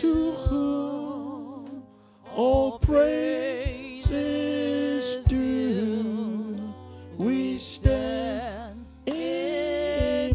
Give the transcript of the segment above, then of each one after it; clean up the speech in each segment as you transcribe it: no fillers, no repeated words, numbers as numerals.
to whom all praise is due. We stand in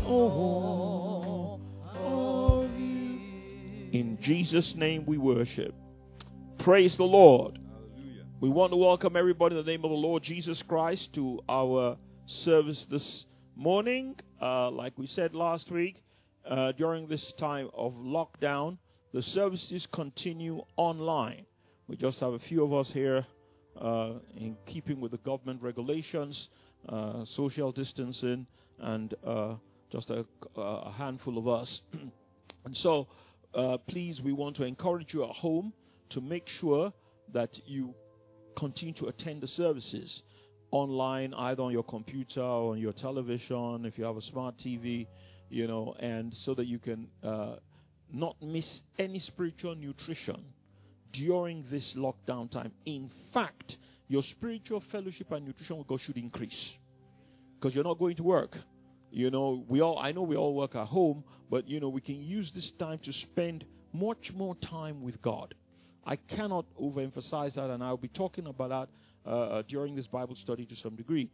awe of you. In Jesus' name we worship. Praise the Lord. We want to welcome everybody in the name of the Lord Jesus Christ to our service this morning. Like we said last week, during this time of lockdown, the services continue online. We just have a few of us here in keeping with the government regulations, social distancing, and just a handful of us. And so, please, we want to encourage you at home to make sure that you continue to attend the services online, either on your computer or on your television, if you have a smart TV, and so that you can not miss any spiritual nutrition during this lockdown time. In fact, your spiritual fellowship and nutrition with God should increase because you're not going to work. I know we all work at home, but we can use this time to spend much more time with God. I cannot overemphasize that, and I'll be talking about that during this Bible study to some degree.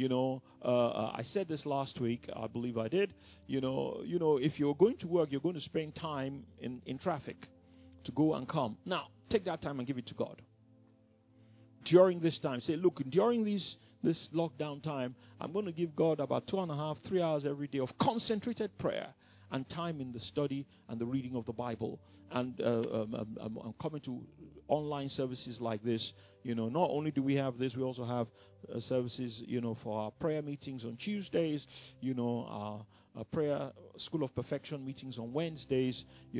I said this last week. I believe I did. If you're going to work, you're going to spend time in traffic to go and come. Now, take that time and give it to God. During this time, say, look, during this lockdown time, I'm going to give God about 2.5, 3 hours every day of concentrated prayer and time in the study and the reading of the Bible. And I'm coming to online services like this. Not only do we have this, we also have services, for our prayer meetings on Tuesdays, our prayer School of Perfection meetings on Wednesdays,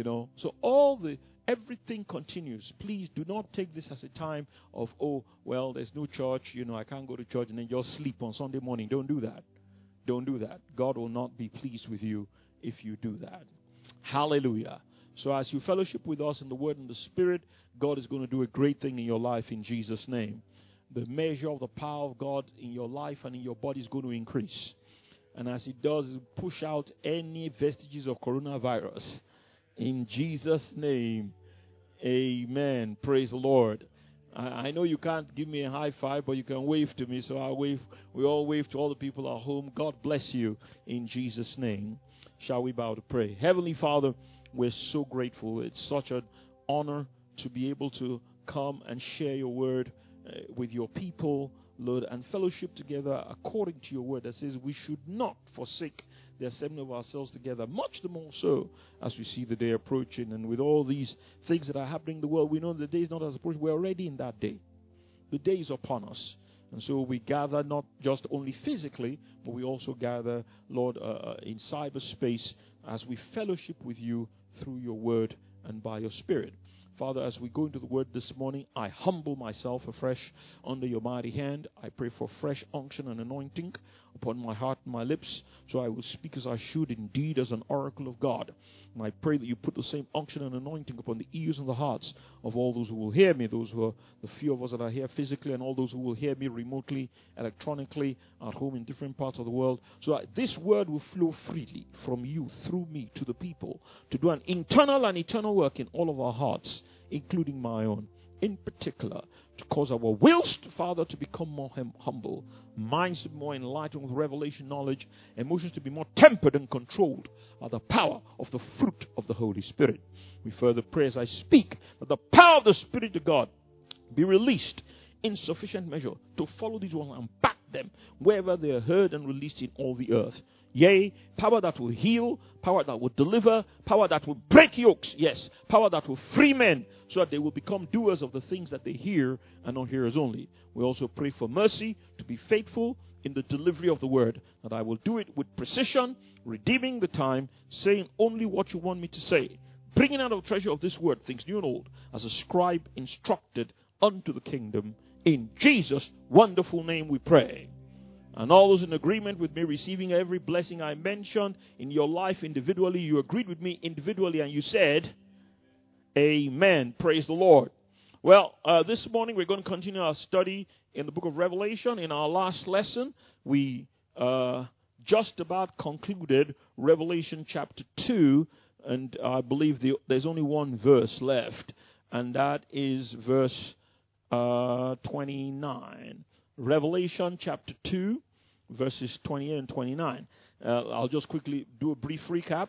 So everything continues. Please do not take this as a time of, there's no church, I can't go to church and then just sleep on Sunday morning. Don't do that. Don't do that. God will not be pleased with you if you do that. Hallelujah. So as you fellowship with us in the Word and the Spirit, God is going to do a great thing in your life in Jesus' name. The measure of the power of God in your life and in your body is going to increase. And as it does, it will push out any vestiges of coronavirus. In Jesus' name, amen. Praise the Lord. I know you can't give me a high five, but you can wave to me. So I'll wave. We all wave to all the people at home. God bless you in Jesus' name. Shall we bow to pray? Heavenly Father, we're so grateful. It's such an honor to be able to come and share your word with your people, Lord, and fellowship together according to your word that says we should not forsake the assembly of ourselves together, much the more so as we see the day approaching. And with all these things that are happening in the world, we know the day is not as approaching. We're already in that day. The day is upon us. And so we gather not just only physically, but we also gather, Lord, in cyberspace as we fellowship with you through your word and by your spirit. Father, as we go into the word this morning, I humble myself afresh under your mighty hand. I pray for fresh unction and anointing upon my heart and my lips, so I will speak as I should, indeed as an oracle of God. And I pray that you put the same unction and anointing upon the ears and the hearts of all those who will hear me, those who are the few of us that are here physically, and all those who will hear me remotely, electronically, at home in different parts of the world, so that this word will flow freely from you through me to the people, to do an internal and eternal work in all of our hearts, including my own, in particular, to cause our wills, Father, to become more humble, minds to be more enlightened with revelation knowledge, emotions to be more tempered and controlled by the power of the fruit of the Holy Spirit. We further pray as I speak that the power of the Spirit of God be released in sufficient measure to follow these ones and back them wherever they are heard and released in all the earth. Yea, power that will heal, power that will deliver, power that will break yokes, yes, power that will free men so that they will become doers of the things that they hear and not hearers only. We also pray for mercy to be faithful in the delivery of the word, that I will do it with precision, redeeming the time, saying only what you want me to say, bringing out of the treasure of this word things new and old, as a scribe instructed unto the kingdom. In Jesus' wonderful name we pray. And all those in agreement with me receiving every blessing I mentioned in your life individually, you agreed with me individually and you said, amen. Praise the Lord. Well, this morning we're going to continue our study in the book of Revelation. In our last lesson, we just about concluded Revelation chapter 2, and I believe there's only one verse left, and that is verse 29. Revelation chapter 2, verses 28 and 29. I'll just quickly do a brief recap.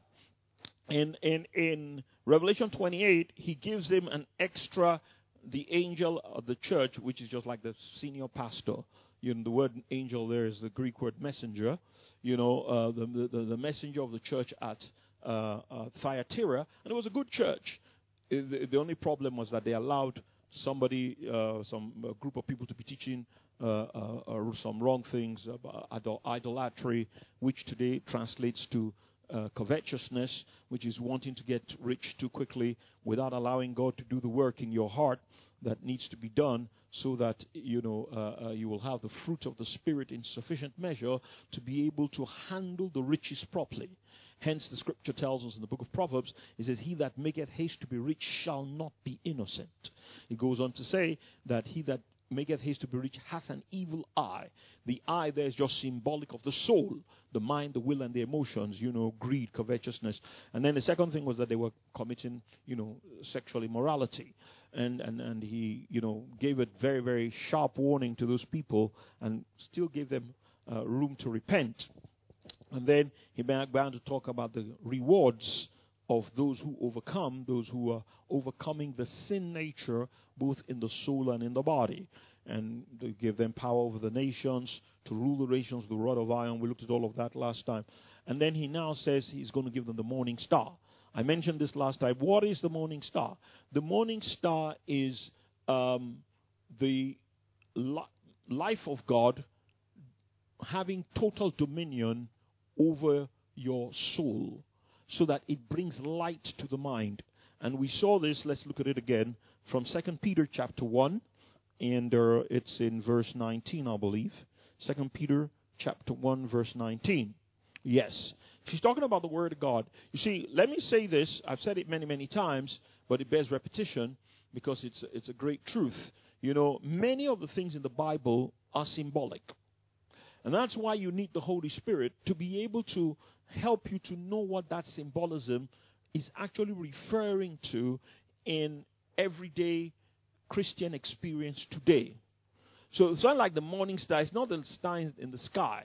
In Revelation 28, he gives them an extra, the angel of the church, which is just like the senior pastor. You know, the word angel there is the Greek word messenger. You know, the messenger of the church at Thyatira, and it was a good church. The only problem was that they allowed somebody, some group of people to be teaching some wrong things about idolatry, which today translates to covetousness, which is wanting to get rich too quickly without allowing God to do the work in your heart that needs to be done, so that you will have the fruit of the Spirit in sufficient measure to be able to handle the riches properly. Hence, the scripture tells us in the book of Proverbs, it says, "He that maketh haste to be rich shall not be innocent." It goes on to say that he that maketh haste to be rich hath an evil eye. The eye there is just symbolic of the soul, the mind, the will, and the emotions, greed, covetousness. And then the second thing was that they were committing, sexual immorality. And he, gave a very, very sharp warning to those people and still gave them room to repent. And then he began to talk about the rewards of those who overcome, those who are overcoming the sin nature, both in the soul and in the body. And they give them power over the nations, to rule the nations with the rod of iron. We looked at all of that last time. And then he now says he's going to give them the morning star. I mentioned this last time. What is the morning star? The morning star is the life of God having total dominion over your soul, so that it brings light to the mind. And we saw this, let's look at it again, from 2 Peter chapter 1, and it's in verse 19, I believe. 2 Peter chapter 1, verse 19. Yes. She's talking about the Word of God. You see, let me say this. I've said it many, many times, but it bears repetition because it's a great truth. Many of the things in the Bible are symbolic. And that's why you need the Holy Spirit to be able to help you to know what that symbolism is actually referring to in everyday Christian experience today. So it's not like the morning star. It's not the star in the sky.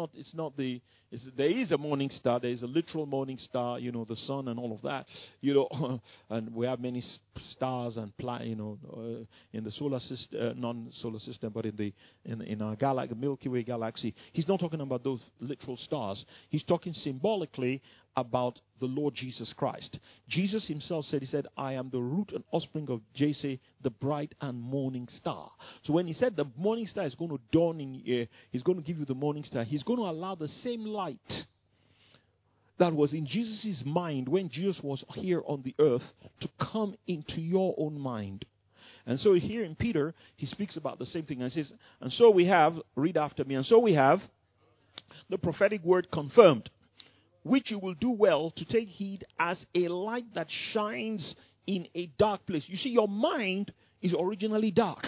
There is a morning star. There is a literal morning star, the sun and all of that, and we have many stars and in the solar system, non-solar system, but in our galaxy, Milky Way galaxy. He's not talking about those literal stars. He's talking symbolically about the Lord Jesus Christ. Jesus himself said, "I am the root and offspring of Jesse, the bright and morning star." So when he said the morning star is going to dawn in, he's going to give you the morning star, he's going to allow the same light that was in Jesus' mind when Jesus was here on the earth to come into your own mind. And so here in Peter, he speaks about the same thing and says, and so we have, read after me, and so we have the prophetic word confirmed, which you will do well to take heed as a light that shines in a dark place. You see, your mind is originally dark.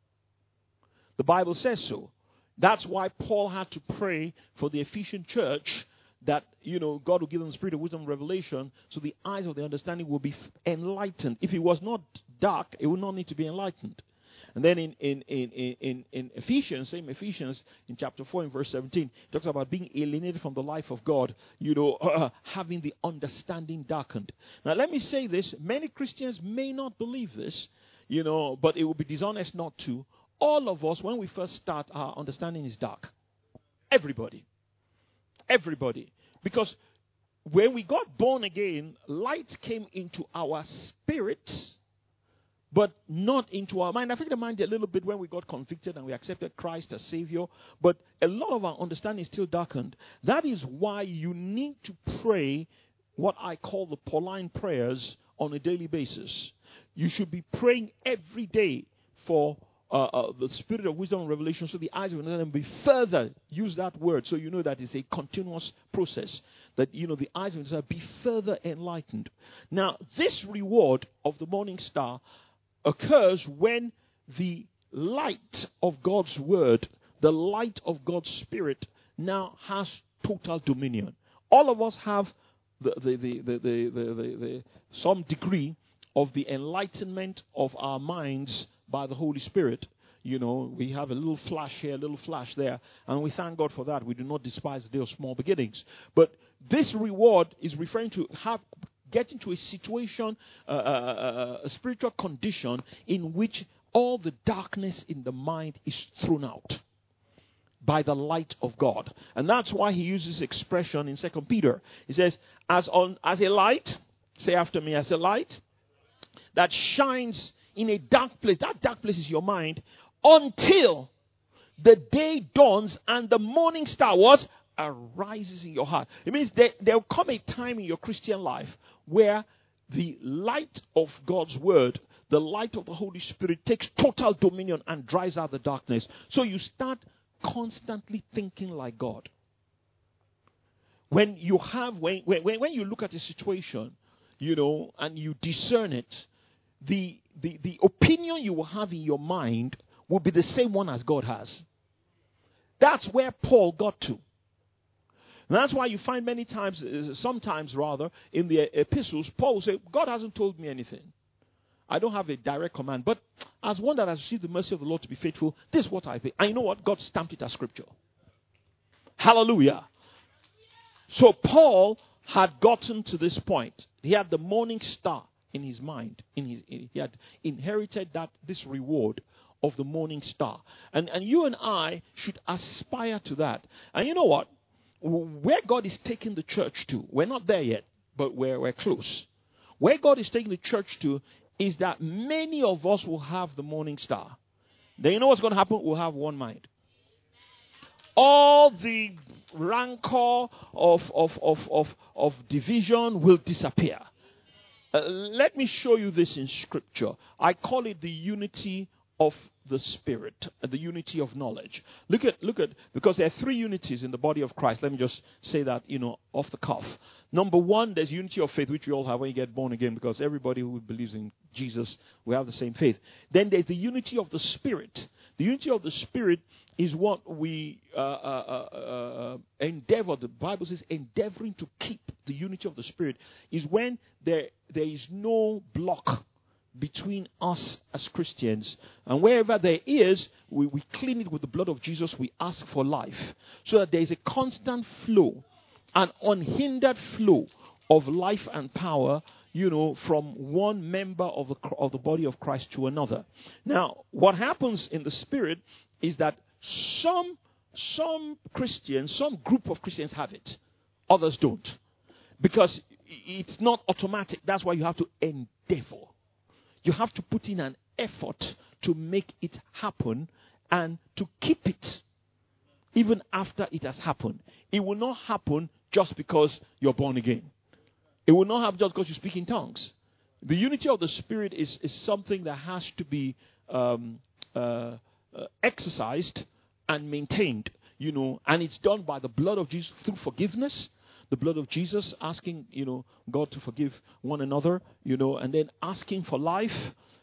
The Bible says so. That's why Paul had to pray for the Ephesian church that, God will give them the spirit of wisdom and revelation, so the eyes of the understanding will be enlightened. If it was not dark, it would not need to be enlightened. And then in Ephesians, same Ephesians, in chapter 4 and verse 17, it talks about being alienated from the life of God, having the understanding darkened. Now, let me say this. Many Christians may not believe this, but it would be dishonest not to. All of us, when we first start, our understanding is dark. Everybody. Because when we got born again, light came into our spirits, but not into our mind. I think the mind a little bit when we got convicted and we accepted Christ as Savior, but a lot of our understanding is still darkened. That is why you need to pray what I call the Pauline prayers on a daily basis. You should be praying every day for the spirit of wisdom and revelation, so the eyes of understanding be further. Use that word so you know that it's a continuous process. That, the eyes of understanding be further enlightened. Now, this reward of the morning star occurs when the light of God's word, the light of God's spirit, now has total dominion. All of us have some degree of the enlightenment of our minds by the Holy Spirit. You know, we have a little flash here, a little flash there, and we thank God for that. We do not despise the day of small beginnings. But this reward is referring to getting to a situation, a spiritual condition in which all the darkness in the mind is thrown out by the light of God. And that's why he uses expression in 2 Peter. He says, as a light, say after me, as a light that shines in a dark place. That dark place is your mind, until the day dawns and the morning star arises in your heart. It means there will come a time in your Christian life where the light of God's word, the light of the Holy Spirit, takes total dominion and drives out the darkness. So you start constantly thinking like God. When you look at a situation, you know, and you discern it, the opinion you will have in your mind will be the same one as God has. That's where Paul got to. And that's why you find sometimes in the epistles, Paul will say, God hasn't told me anything. I don't have a direct command. But as one that has received the mercy of the Lord to be faithful, this is what I think. And you know what? God stamped it as scripture. Hallelujah. So Paul had gotten to this point. He had the morning star in his mind. He had inherited this reward of the morning star. And you and I should aspire to that. And you know what? Where God is taking the church to, we're not there yet, but we're close. Where God is taking the church to is that many of us will have the morning star. Then you know what's going to happen? We'll have one mind. All the rancor of division will disappear. Let me show you this in scripture. I call it the unity of the Spirit, the unity of knowledge. Look at, because there are three unities in the body of Christ. Let me just say that, off the cuff. Number one, there's unity of faith, which we all have when you get born again, because everybody who believes in Jesus, we have the same faith. Then there's the unity of the Spirit. The unity of the Spirit is what we endeavor. The Bible says endeavoring to keep the unity of the Spirit is when there is no block between us as Christians. And wherever there is, we clean it with the blood of Jesus. We ask for life. So that there is a constant flow, an unhindered flow of life and power, from one member of the body of Christ to another. Now, what happens in the Spirit is that some Christians, some group of Christians have it. Others don't. Because it's not automatic. That's why you have to endeavor. You have to put in an effort to make it happen and to keep it even after it has happened. It will not happen just because you're born again. It will not happen just because you speak in tongues. The unity of the Spirit is something that has to be exercised and maintained, and it's done by the blood of Jesus through forgiveness. The blood of Jesus, asking, God to forgive one another, and then asking for life,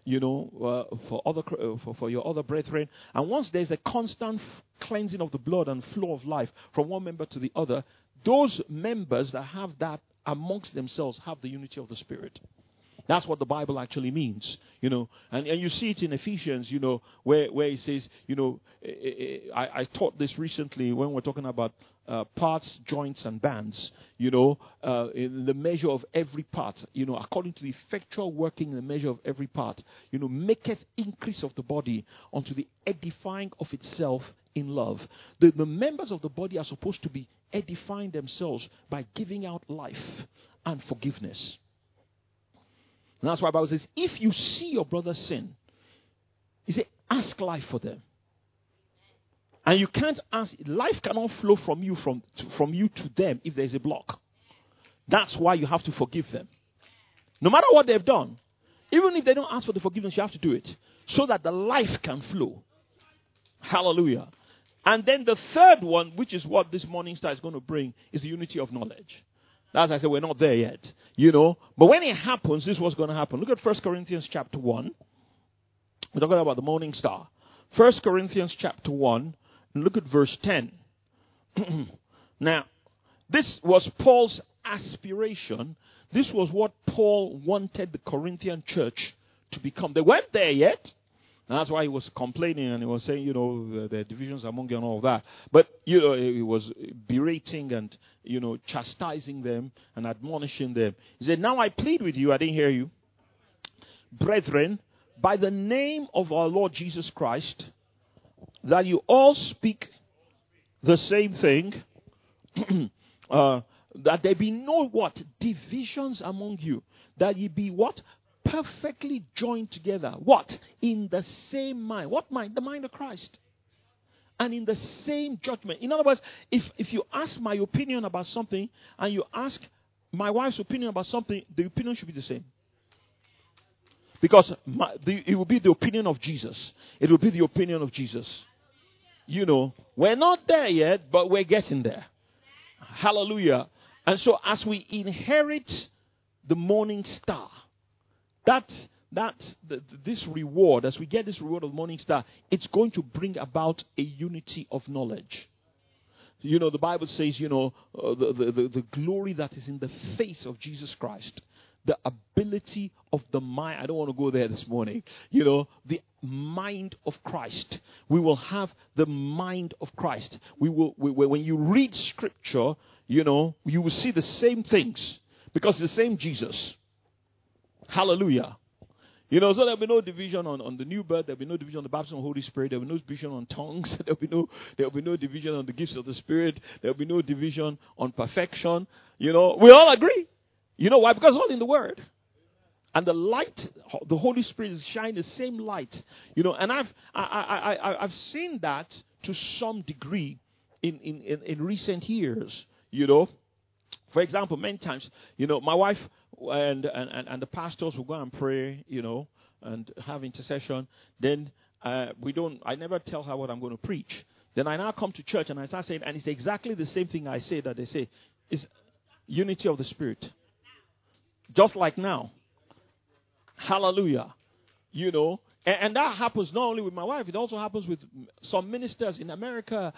for your other brethren. And once there's a constant cleansing of the blood and flow of life from one member to the other, those members that have that amongst themselves have the unity of the Spirit. That's what the Bible actually means, and you see it in Ephesians, where it says, I taught this recently when we're talking about parts, joints, and bands, in the measure of every part, according to the effectual working in the measure of every part, maketh increase of the body unto the edifying of itself in love. The members of the body are supposed to be edifying themselves by giving out life and forgiveness. And that's why the Bible says, if you see your brother sin, he said, ask life for them. And you can't ask, life cannot flow from you to them if there's a block. That's why you have to forgive them. No matter what they've done, even if they don't ask for the forgiveness, you have to do it so that the life can flow. Hallelujah. And then the third one, which is what this morning star is going to bring, is the unity of knowledge. As I said, we're not there yet, But when it happens, this is what's going to happen. Look at 1 Corinthians chapter 1. We're talking about the morning star. 1 Corinthians chapter 1, and look at verse 10. Now, this was Paul's aspiration. This was what Paul wanted the Corinthian church to become. They weren't there yet. And that's why he was complaining and he was saying, the divisions among you and all of that. But, he was berating and, chastising them and admonishing them. He said, now I plead with you, I didn't hear you, brethren, by the name of our Lord Jesus Christ, that you all speak the same thing, that there be no what? Divisions among you. That ye be what? Perfectly joined together. What? In the same mind. What mind? The mind of Christ. And in the same judgment. In other words, if you ask my opinion about something and you ask my wife's opinion about something, the opinion should be the same. Because it will be the opinion of Jesus. It will be the opinion of Jesus. We're not there yet, but we're getting there. Hallelujah. And so as we inherit the morning star, that's this reward, as we get this reward of the morning star, it's going to bring about a unity of knowledge. The Bible says, the glory that is in the face of Jesus Christ, the ability of the mind. I don't want to go there this morning. The mind of Christ. We will have the mind of Christ. When you read scripture, you will see the same things because it's the same Jesus. Hallelujah. So there'll be no division on the new birth. There'll be no division on the baptism of the Holy Spirit. There'll be no division on tongues. There'll be no division on the gifts of the Spirit. There'll be no division on perfection. We all agree. Why? Because it's all in the Word. And the light, the Holy Spirit is shining the same light. And I've seen that to some degree in recent years. For example, many times, my wife and the pastors will go and pray, and have intercession. Then I never tell her what I'm going to preach. Then I now come to church and I start saying, and it's exactly the same thing I say that they say. It's unity of the Spirit. Just like now. Hallelujah. And that happens not only with my wife, it also happens with some ministers in America,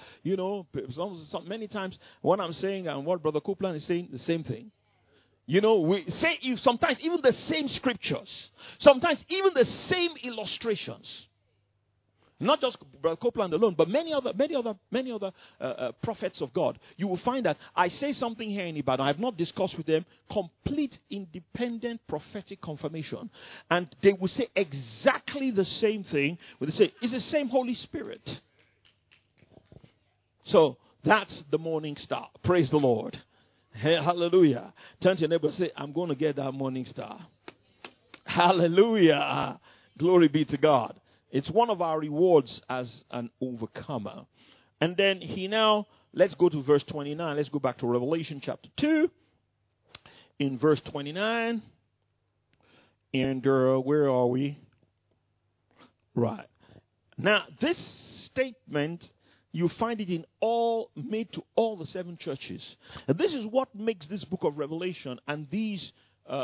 many times what I'm saying and what Brother Copeland is saying, the same thing. We say sometimes even the same scriptures, sometimes even the same illustrations. Not just Brother Copeland alone, but many other prophets of God. You will find that I say something here in Ibadan, I have not discussed with them, complete independent prophetic confirmation. And they will say exactly the same thing. But they say, it's the same Holy Spirit. So, that's the morning star. Praise the Lord. Hey, hallelujah. Turn to your neighbor and say, I'm going to get that morning star. Hallelujah. Glory be to God. It's one of our rewards as an overcomer. And then let's go to verse 29. Let's go back to Revelation chapter 2. In verse 29. And where are we? Right. Now, this statement, you find it made to all the 7 churches. And this is what makes this book of Revelation and these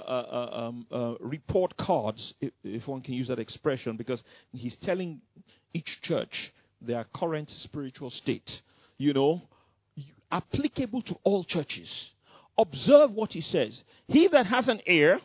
report cards, if one can use that expression, because he's telling each church their current spiritual state, applicable to all churches. Observe what he says. He that hath an ear,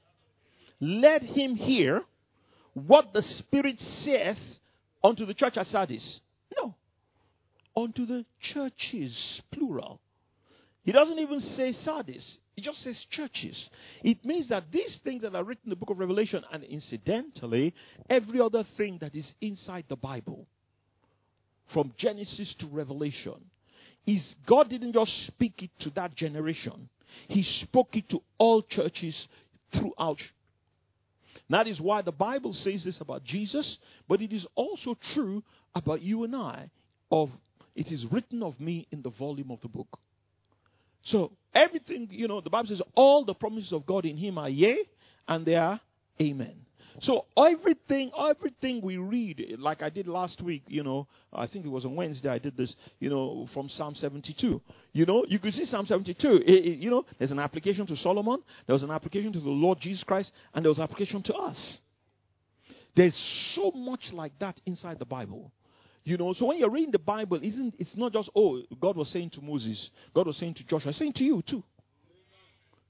let him hear what the Spirit saith unto the church at Sardis. No. Unto the churches, plural. He doesn't even say Sardis. He just says churches. It means that these things that are written in the book of Revelation, and incidentally, every other thing that is inside the Bible, from Genesis to Revelation, is God didn't just speak it to that generation. He spoke it to all churches throughout. That is why the Bible says this about Jesus, but it is also true about you and I. It is written of me in the volume of the book. So everything, the Bible says all the promises of God in him are yea, and they are amen. So everything we read, like I did last week, I think it was on Wednesday I did this, from Psalm 72. You could see Psalm 72. There's an application to Solomon, there was an application to the Lord Jesus Christ, and there was an application to us. There's so much like that inside the Bible. So when you're reading the Bible, it's not just, God was saying to Moses, God was saying to Joshua, saying to you too.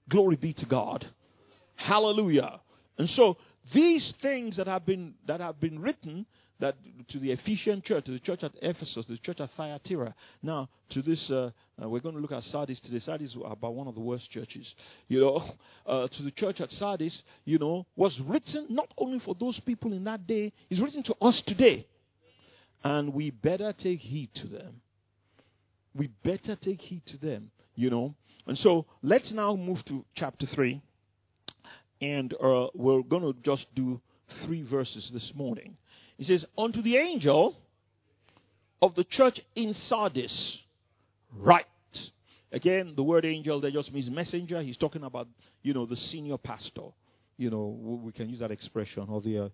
Glory be to God. Hallelujah. And so these things that have been written, that to the Ephesian church, to the church at Ephesus, the church at Thyatira. Now, to this, we're going to look at Sardis today. Sardis is about one of the worst churches. To the church at Sardis, was written not only for those people in that day, it's written to us today. And we better take heed to them. We better take heed to them, And so, let's now move to chapter 3. And we're going to just do 3 verses this morning. He says, unto the angel of the church in Sardis, write. Again, the word angel there just means messenger. He's talking about, the senior pastor. We can use that expression, or the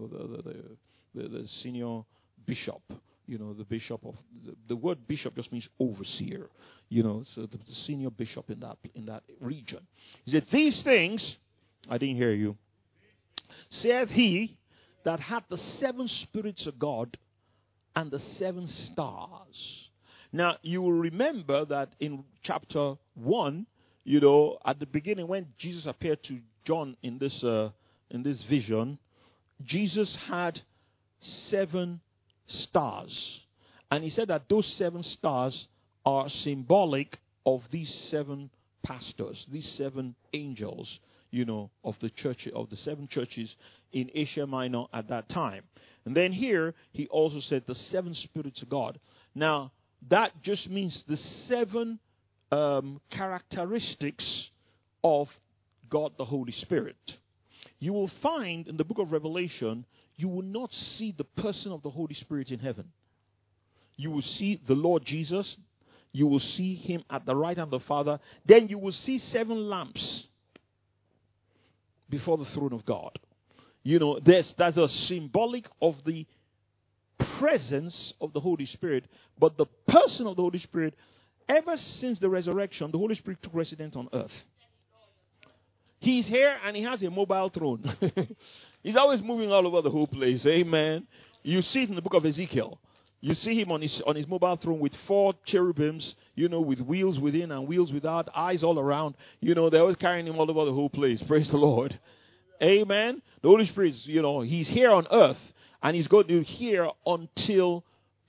senior bishop. The bishop of the word bishop just means overseer. So the senior bishop in that region. He said, these things, I didn't hear you, saith he that hath the 7 spirits of God and the 7 stars. Now, you will remember that in chapter 1, at the beginning when Jesus appeared to John in this vision, Jesus had 7 stars. And he said that those 7 stars are symbolic of these 7 pastors, these 7 angels, of the church, of the 7 churches in Asia Minor at that time. And then here, he also said the 7 spirits of God. Now, that just means the 7 characteristics of God the Holy Spirit. You will find in the book of Revelation, you will not see the person of the Holy Spirit in heaven. You will see the Lord Jesus. You will see him at the right hand of the Father. Then you will see 7 lamps before the throne of God. That's a symbolic of the presence of the Holy Spirit. But the person of the Holy Spirit, ever since the resurrection, the Holy Spirit took residence on earth. He's here and he has a mobile throne. He's always moving all over the whole place. Amen. You see it in the book of Ezekiel. You see him on his mobile throne with 4 cherubims, with wheels within and wheels without, eyes all around. They're always carrying him all over the whole place. Praise the Lord. Amen. The Holy Spirit, he's here on earth and he's going to be here until,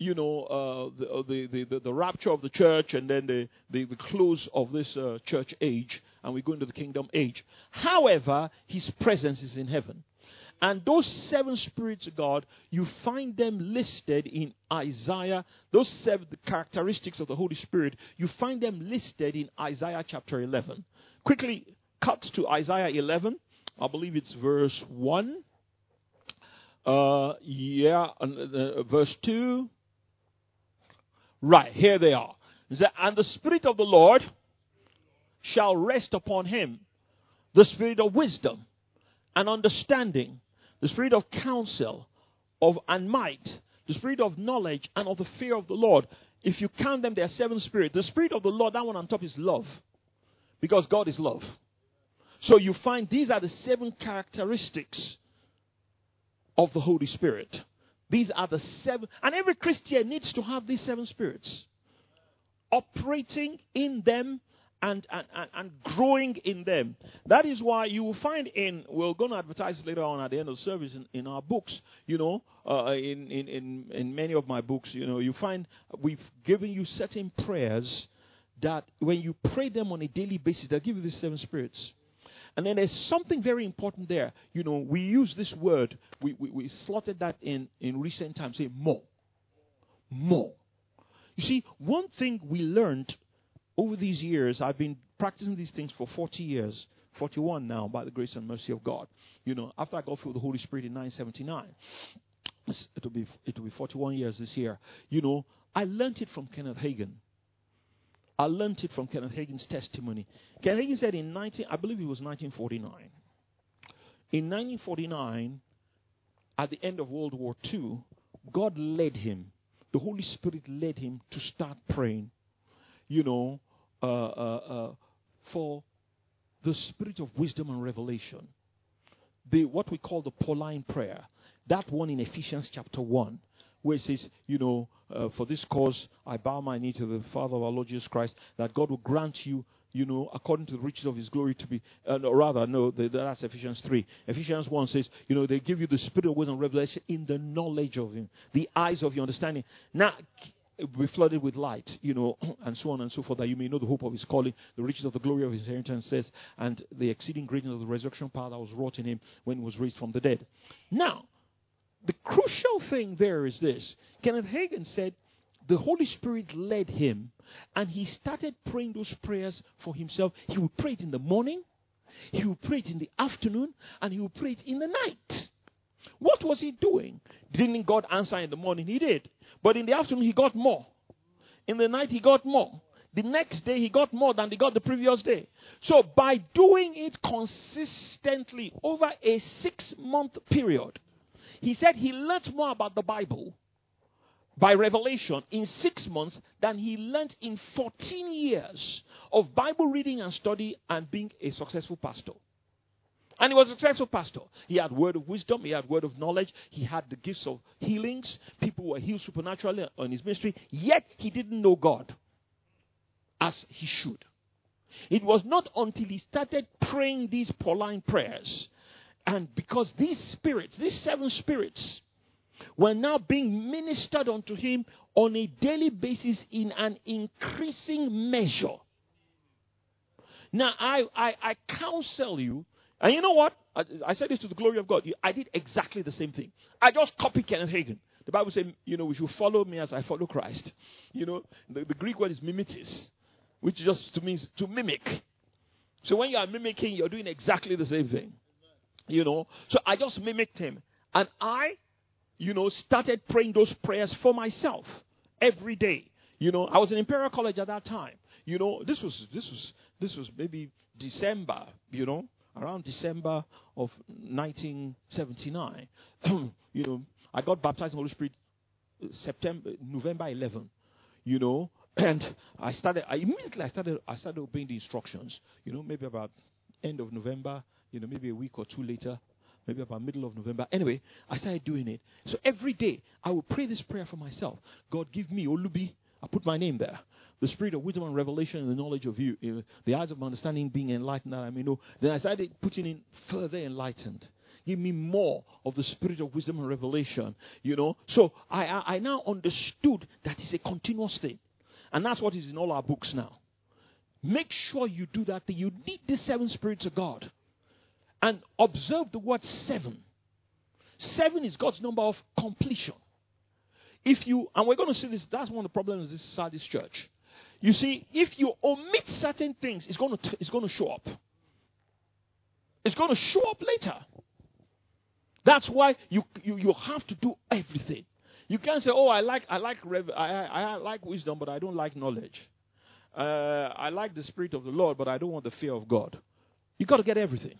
the rapture of the church and then the close of this church age, and we go into the kingdom age. However, his presence is in heaven. And those 7 spirits of God, you find them listed in Isaiah. Those 7 characteristics of the Holy Spirit, you find them listed in Isaiah chapter 11. Quickly cut to Isaiah 11. I believe it's verse 1. Verse 2. Right, here they are. And the Spirit of the Lord shall rest upon him, the Spirit of wisdom and understanding, the Spirit of counsel and might, the Spirit of knowledge and of the fear of the Lord. If you count them, there are 7 spirits. The Spirit of the Lord, that one on top is love, because God is love. So you find these are the 7 characteristics of the Holy Spirit. These are the 7, and every Christian needs to have these 7 spirits operating in them and growing in them. That is why you will find we're going to advertise later on at the end of the service in our books, in many of my books, you find we've given you certain prayers that when you pray them on a daily basis, they'll give you these 7 spirits. And then there's something very important there. We use this word, we slotted that in recent times, say more. More. You see, one thing we learned over these years, I've been practicing these things for 40 years, 41 now, by the grace and mercy of God. After I got filled with the Holy Spirit in 1979, it'll be 41 years this year. I learned it from Kenneth Hagin. I learned it from Kenneth Hagin's testimony. Kenneth Hagin said I believe it was 1949. In 1949, at the end of World War II, God led him. The Holy Spirit led him to start praying, for the spirit of wisdom and revelation. What we call the Pauline prayer. That one in Ephesians chapter 1. Where it says, for this cause I bow my knee to the Father of our Lord Jesus Christ, that God will grant you according to the riches of his glory to be, that's Ephesians 3. Ephesians 1 says, they give you the spirit of wisdom and revelation in the knowledge of him, the eyes of your understanding. Now, be flooded with light, and so on and so forth, that you may know the hope of his calling, the riches of the glory of his inheritance, says, and the exceeding greatness of the resurrection power that was wrought in him when he was raised from the dead. Now, the crucial thing there is this. Kenneth Hagin said the Holy Spirit led him, and he started praying those prayers for himself. He would pray it in the morning, he would pray it in the afternoon, and he would pray it in the night. What was he doing? Didn't God answer in the morning? He did. But in the afternoon, he got more. In the night, he got more. The next day, he got more than he got the previous day. So by doing it consistently over a 6-month period, he said he learned more about the Bible by revelation in 6 months than he learned in 14 years of Bible reading and study and being a successful pastor. And he was a successful pastor. He had word of wisdom. He had word of knowledge. He had the gifts of healings. People were healed supernaturally on his ministry. Yet he didn't know God as he should. It was not until he started praying these Pauline prayers, and because these spirits, these 7 spirits, were now being ministered unto him on a daily basis in an increasing measure. Now, I counsel you. And you know what? I said this to the glory of God. I did exactly the same thing. I just copied Kenneth Hagin. The Bible says, we should follow me as I follow Christ. The Greek word is mimetis, which just means to mimic. So when you are mimicking, you're doing exactly the same thing. So I just mimicked him. And I, started praying those prayers for myself every day. I was in Imperial College at that time. This was maybe December, around December of 1979. I got baptized in the Holy Spirit November 11, and I started obeying the instructions, maybe about end of November, maybe a week or two later, maybe about middle of November. Anyway, I started doing it. So every day, I would pray this prayer for myself. God, give me Olubi. I put my name there. The spirit of wisdom and revelation and the knowledge of you. The eyes of my understanding being enlightened that I may know. Then I started putting in further enlightened. Give me more of the spirit of wisdom and revelation. So I now understood that it's a continuous thing. And that's what is in all our books now. Make sure you do that thing. You need the 7 spirits of God. And observe the word 7. 7 is God's number of completion. And we're going to see this, that's one of the problems of this church. You see, if you omit certain things, it's going to show up. It's going to show up later. That's why you have to do everything. You can't say, I like wisdom, but I don't like knowledge. I like the Spirit of the Lord, but I don't want the fear of God. You got to get everything.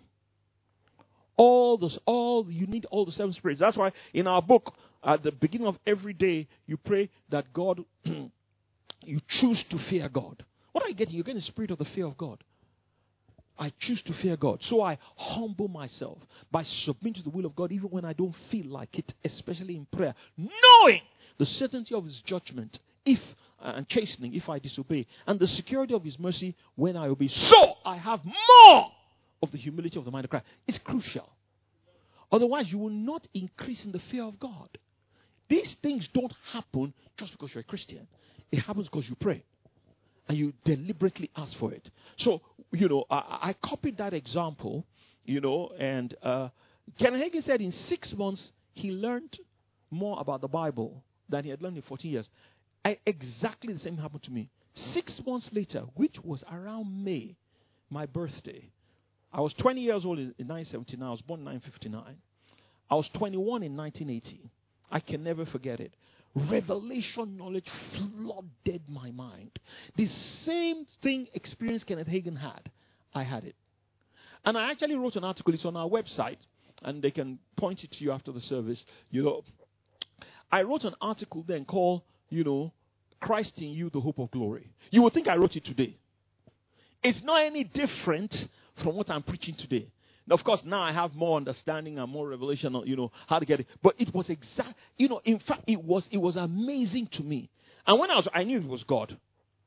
You need all the 7 spirits. That's why in our book, at the beginning of every day, you pray that God, you choose to fear God. What are you getting? You're getting the spirit of the fear of God. I choose to fear God. So I humble myself by submitting to the will of God, even when I don't feel like it, especially in prayer, knowing the certainty of his judgment and chastening if I disobey, and the security of his mercy when I obey. So I have more of the humility of the mind of Christ. It's crucial. Otherwise, you will not increase in the fear of God. These things don't happen just because you're a Christian. It happens because you pray. And you deliberately ask for it. So, I copied that example, and Kenneth Hagin said in 6 months, he learned more about the Bible than he had learned in 14 years. Exactly the same happened to me. 6 months later, which was around May, my birthday. I was 20 years old in 1979. I was born in 1959. I was 21 in 1980. I can never forget it. Revelation knowledge flooded my mind. The same thing experience Kenneth Hagin had, I had it. And I actually wrote an article. It's on our website, and they can point it to you after the service. I wrote an article then called, Christ in You, the Hope of Glory. You would think I wrote it today. It's not any different from what I'm preaching today. Now, of course, now I have more understanding and more revelation on, how to get it. But it was in fact, it was amazing to me. And when I knew it was God.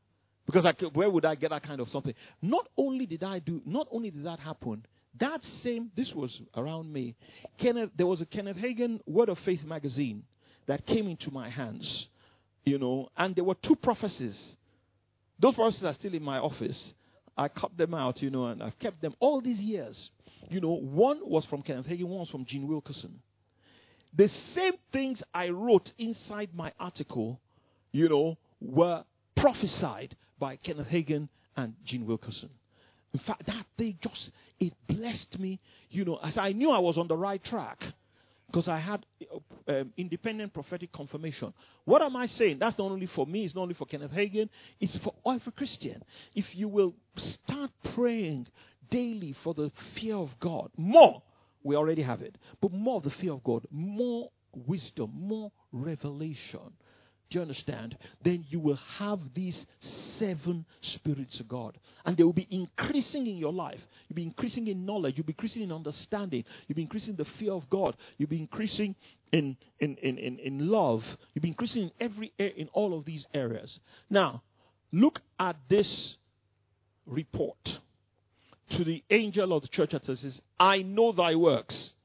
Because where would I get that kind of something? Not only did that happen, this was around May. There was a Kenneth Hagin Word of Faith magazine that came into my hands, and there were 2 prophecies. Those prophecies are still in my office. I cut them out, and I've kept them all these years. One was from Kenneth Hagin, one was from Gene Wilkerson. The same things I wrote inside my article, were prophesied by Kenneth Hagin and Gene Wilkerson. In fact, that thing it blessed me, as I knew I was on the right track. Because I had independent prophetic confirmation. What am I saying? That's not only for me, it's not only for Kenneth Hagin, it's for every Christian. If you will start praying daily for the fear of God, more, we already have it, but more of the fear of God, more wisdom, more revelation. Do you understand? Then you will have these 7 spirits of God. And they will be increasing in your life. You'll be increasing in knowledge. You'll be increasing in understanding. You'll be increasing the fear of God. You'll be increasing in love. You'll be increasing in all of these areas. Now, look at this report to the angel of the church that says, I know thy works,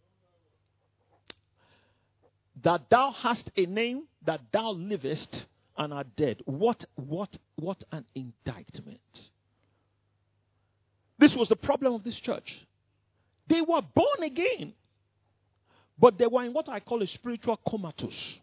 that thou hast a name, that thou livest and art dead. What an indictment. This was the problem of this church. They were born again, but they were in what I call a spiritual comatose.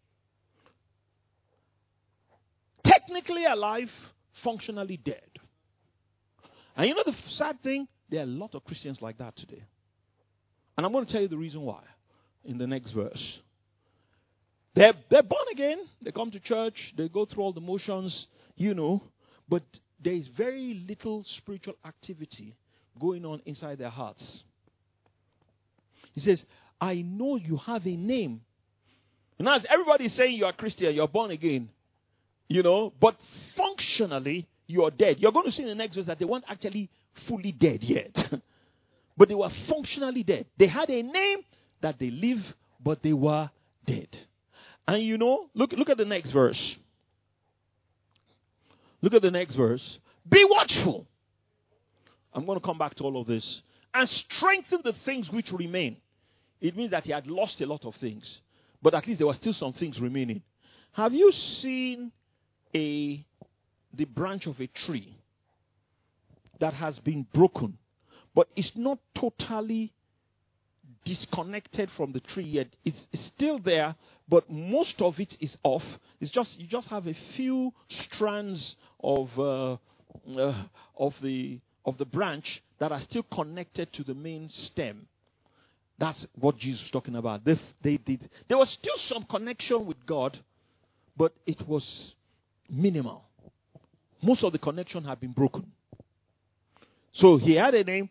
Technically alive, functionally dead. And the sad thing, there are a lot of Christians like that today. And I'm going to tell you the reason why in the next verse. They're born again. They come to church. They go through all the motions, but there is very little spiritual activity going on inside their hearts. He says, I know you have a name. And as everybody is saying you are Christian, you're born again, but functionally you are dead. You're going to see in the next verse that they weren't actually fully dead yet. But they were functionally dead. They had a name that they live, but they were dead. And look at the next verse. Look at the next verse. Be watchful. I'm going to come back to all of this. And strengthen the things which remain. It means that he had lost a lot of things. But at least there were still some things remaining. Have you seen the branch of a tree that has been broken, but it's not totally disconnected from the tree yet? It's still there, but most of it is off. You just have a few strands of the branch that are still connected to the main stem. That's what Jesus was talking about. There was still some connection with God, but it was minimal. Most of the connection had been broken. So he had a name,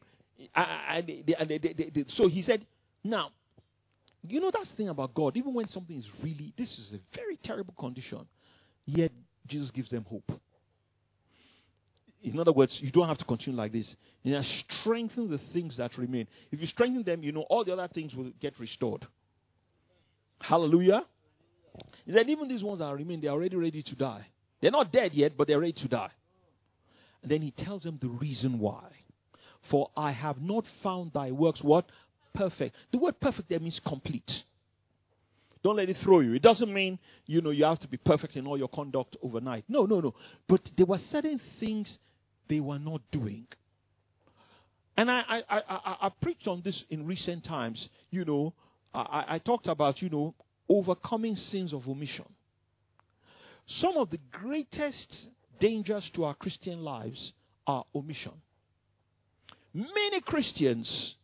so he said, now, that's the thing about God. Even when something is this is a very terrible condition, yet Jesus gives them hope. In other words, you don't have to continue like this. Strengthen the things that remain. If you strengthen them, all the other things will get restored. Hallelujah. He said, even these ones that remain, they're already ready to die. They're not dead yet, but they're ready to die. And then he tells them the reason why. For I have not found thy works, what? Perfect. The word perfect there means complete. Don't let it throw you. It doesn't mean, you have to be perfect in all your conduct overnight. No. But there were certain things they were not doing. And I preached on this in recent times. I talked about, overcoming sins of omission. Some of the greatest dangers to our Christian lives are omission. Many Christians,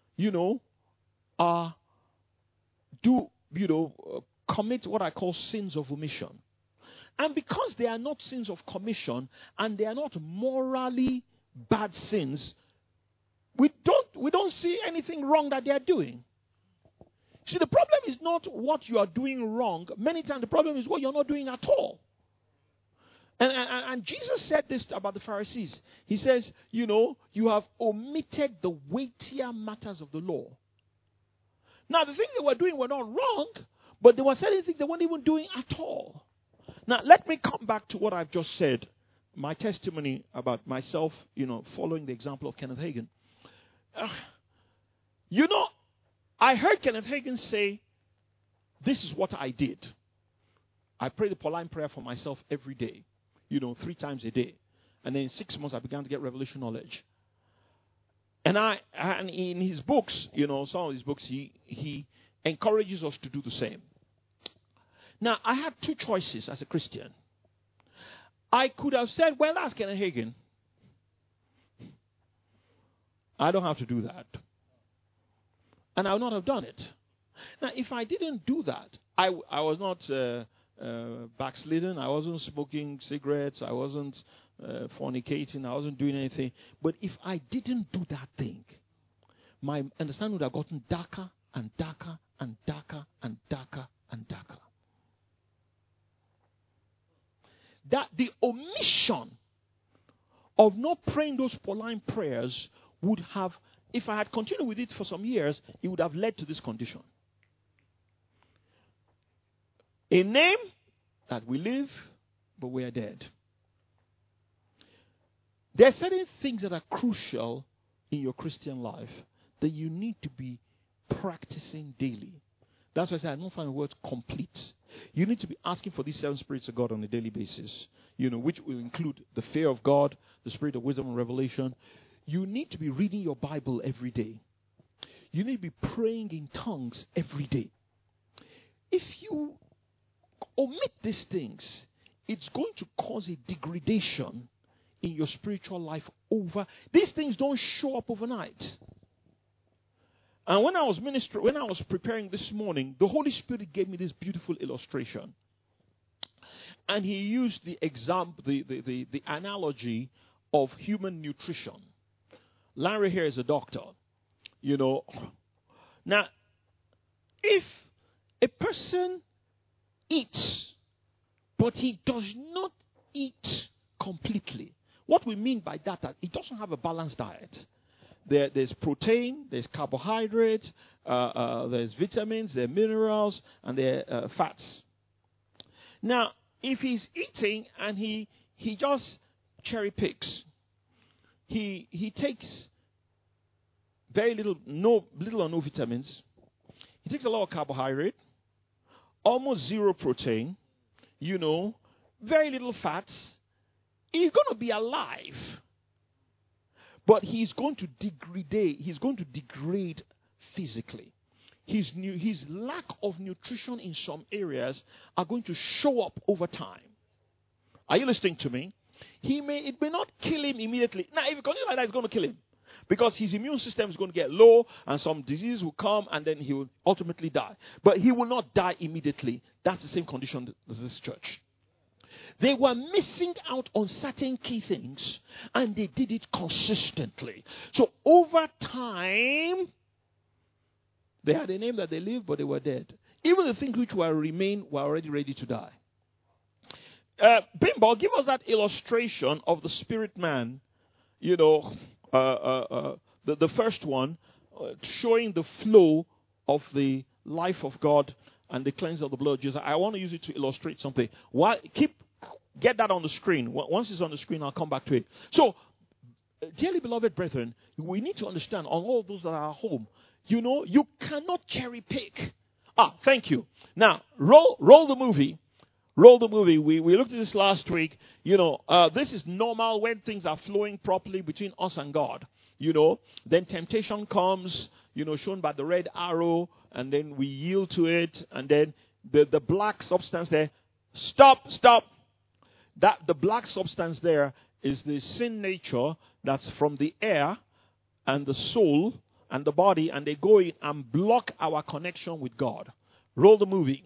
commit what I call sins of omission. And because they are not sins of commission and they are not morally bad sins, we don't see anything wrong that they are doing. See, the problem is not what you are doing wrong. Many times the problem is what you're not doing at all. And Jesus said this about the Pharisees. He says, you have omitted the weightier matters of the law. Now, the things they were doing were not wrong, but there were certain things they weren't even doing at all. Now, let me come back to what I've just said my testimony about myself, following the example of Kenneth Hagin. I heard Kenneth Hagin say, this is what I did. I pray the Pauline prayer for myself every day, 3 times a day. And then in 6 months, I began to get revelation knowledge. And in his books, some of his books, he encourages us to do the same. Now, I had 2 choices as a Christian. I could have said, well, that's Kenneth Hagin. I don't have to do that. And I would not have done it. Now, if I didn't do that, I was not backslidden. I wasn't smoking cigarettes. I wasn't fornicating. I wasn't doing anything. But if I didn't do that thing, my understanding would have gotten darker and darker and darker and darker and darker. That the omission of not praying those Pauline prayers would have, if I had continued with it for some years, it would have led to this condition. A name that we live, but we are dead. There are certain things that are crucial in your Christian life that you need to be practicing daily. That's why I say I don't find the word complete. You need to be asking for these 7 spirits of God on a daily basis, which will include the fear of God, the spirit of wisdom and revelation. You need to be reading your Bible every day. You need to be praying in tongues every day. If you omit these things, it's going to cause a degradation in your spiritual life these things don't show up overnight. And when I was preparing this morning, the Holy Spirit gave me this beautiful illustration. And he used the example, the analogy of human nutrition. Larry here is a doctor. Now, if a person eats, but he does not eat completely, what we mean by that he doesn't have a balanced diet. There's protein, there's carbohydrate, there's vitamins, there are minerals, and there are fats. Now, if he's eating and he just cherry picks, he takes very little or no vitamins. He takes a lot of carbohydrate, almost zero protein, very little fats. He's going to be alive. But he's going to degrade physically. His lack of nutrition in some areas are going to show up over time. Are you listening to me? It may not kill him immediately. Now, if you continue like that, it's going to kill him. Because his immune system is going to get low and some disease will come and then he will ultimately die. But he will not die immediately. That's the same condition as this church. They were missing out on certain key things, and they did it consistently. So over time, they had a name that they lived, but they were dead. Even the things which remain were already ready to die. Bimbo, give us that illustration of the spirit man, the first one, showing the flow of the life of God and the cleansing of the blood of Jesus. I want to use it to illustrate something. Get that on the screen. Once it's on the screen, I'll come back to it. So, dearly beloved brethren, we need to understand, on all those that are at home, you cannot cherry pick. Thank you. Now, roll the movie. Roll the movie. We looked at this last week. This is normal when things are flowing properly between us and God. Then temptation comes, shown by the red arrow, and then we yield to it, and then the black substance there. Stop. The black substance there is the sin nature that's from the air and the soul and the body, and they go in and block our connection with God. Roll the movie.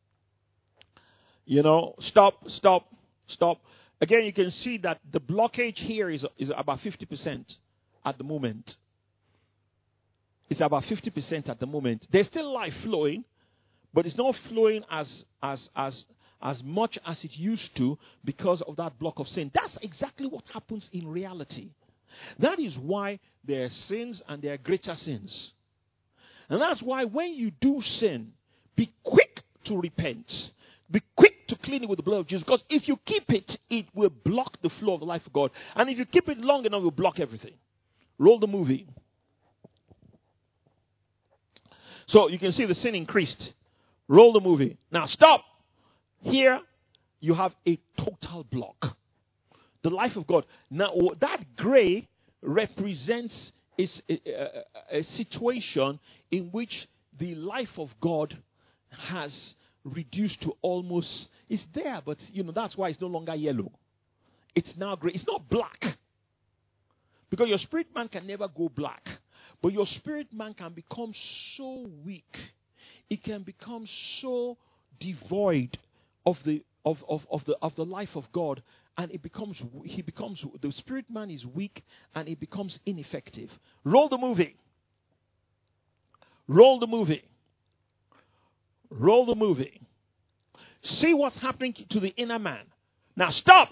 Stop. Again, you can see that the blockage here is about 50% at the moment. It's about 50% at the moment. There's still life flowing, but it's not flowing as much as it used to because of that block of sin. That's exactly what happens in reality. That is why there are sins and there are greater sins. And that's why when you do sin, be quick to repent. Be quick to clean it with the blood of Jesus. Because if you keep it, it will block the flow of the life of God. And if you keep it long enough, it will block everything. Roll the movie. So you can see the sin increased. Roll the movie. Now stop. Here you have a total block. The life of God. Now that gray represents a situation in which the life of God has reduced to almost, it's there, but that's why it's no longer yellow. It's now gray. It's not black. Because your spirit man can never go black. But your spirit man can become so weak. It can become so devoid of the life of God, and the spirit man is weak and it becomes ineffective. Roll the movie. Roll the movie. Roll the movie. See what's happening to the inner man. Now stop.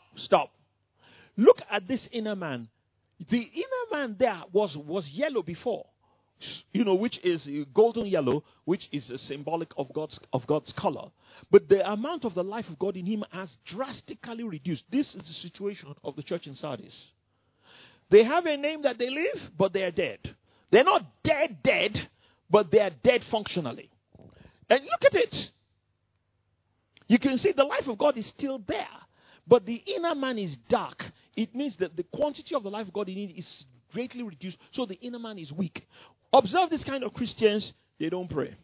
Look at this inner man. The inner man there was yellow before, which is golden yellow, which is a symbolic of God's color. But the amount of the life of God in him has drastically reduced. This is the situation of the church in Sardis. They have a name that they live, but they are dead. They're not dead, but they are dead functionally. And look at it. You can see the life of God is still there, but the inner man is dark. It means that the quantity of the life of God in it is greatly reduced, so the inner man is weak. Observe this kind of Christians, they don't pray.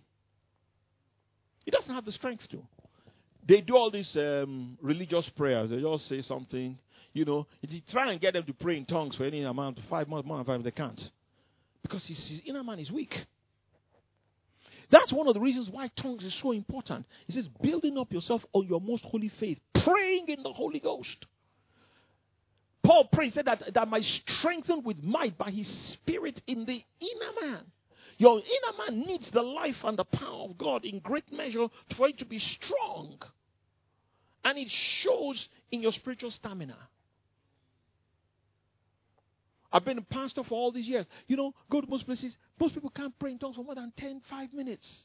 He doesn't have the strength to. They do all these religious prayers. They just say something, If you try and get them to pray in tongues for any amount, 5 months, more than 5, they can't. Because his inner man is weak. That's one of the reasons why tongues is so important. It says, building up yourself on your most holy faith, praying in the Holy Ghost. Paul prayed, said that I might strengthen with might by his spirit in the inner man. Your inner man needs the life and the power of God in great measure for it to be strong. And it shows in your spiritual stamina. I've been a pastor for all these years. Go to most places, most people can't pray in tongues for more than 5 minutes.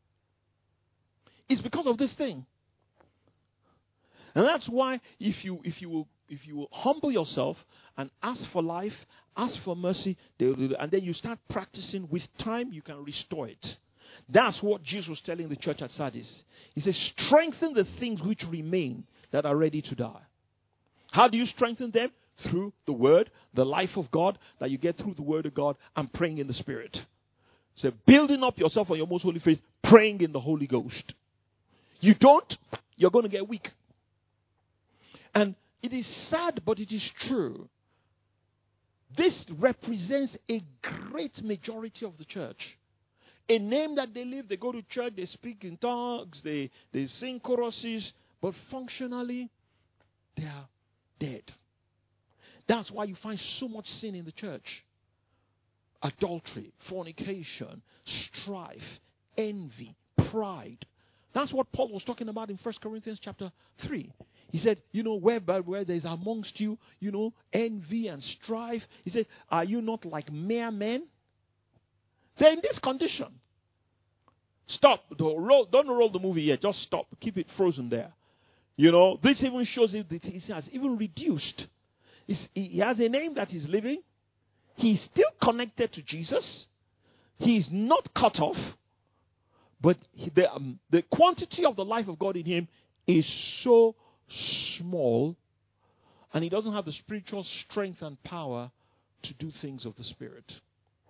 It's because of this thing. And that's why if you will humble yourself and ask for life, ask for mercy, and then you start practicing, with time you can restore it. That's what Jesus was telling the church at Sardis. He says, strengthen the things which remain that are ready to die. How do you strengthen them? Through the word, the life of God that you get through the word of God, and praying in the Spirit. So building up yourself on your most holy faith, praying in the Holy Ghost. You don't, you're going to get weak. And it is sad, but it is true. This represents a great majority of the church. A name that they live, they go to church, they speak in tongues, they sing choruses, but functionally, they are dead. That's why you find so much sin in the church. Adultery, fornication, strife, envy, pride. That's what Paul was talking about in 1 Corinthians chapter 3. He said, where there's amongst you, envy and strife. He said, are you not like mere men? They're in this condition. Stop. Don't roll the movie yet. Just stop. Keep it frozen there. This even shows that he has even reduced. He has a name that is living. He's still connected to Jesus. He's not cut off. But the quantity of the life of God in him is so small. And he doesn't have the spiritual strength and power to do things of the Spirit.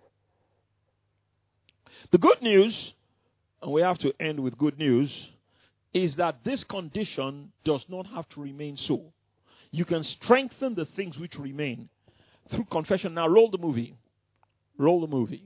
The good news, and we have to end with good news, is that this condition does not have to remain so. You can strengthen the things which remain through confession. Now roll the movie. Roll the movie.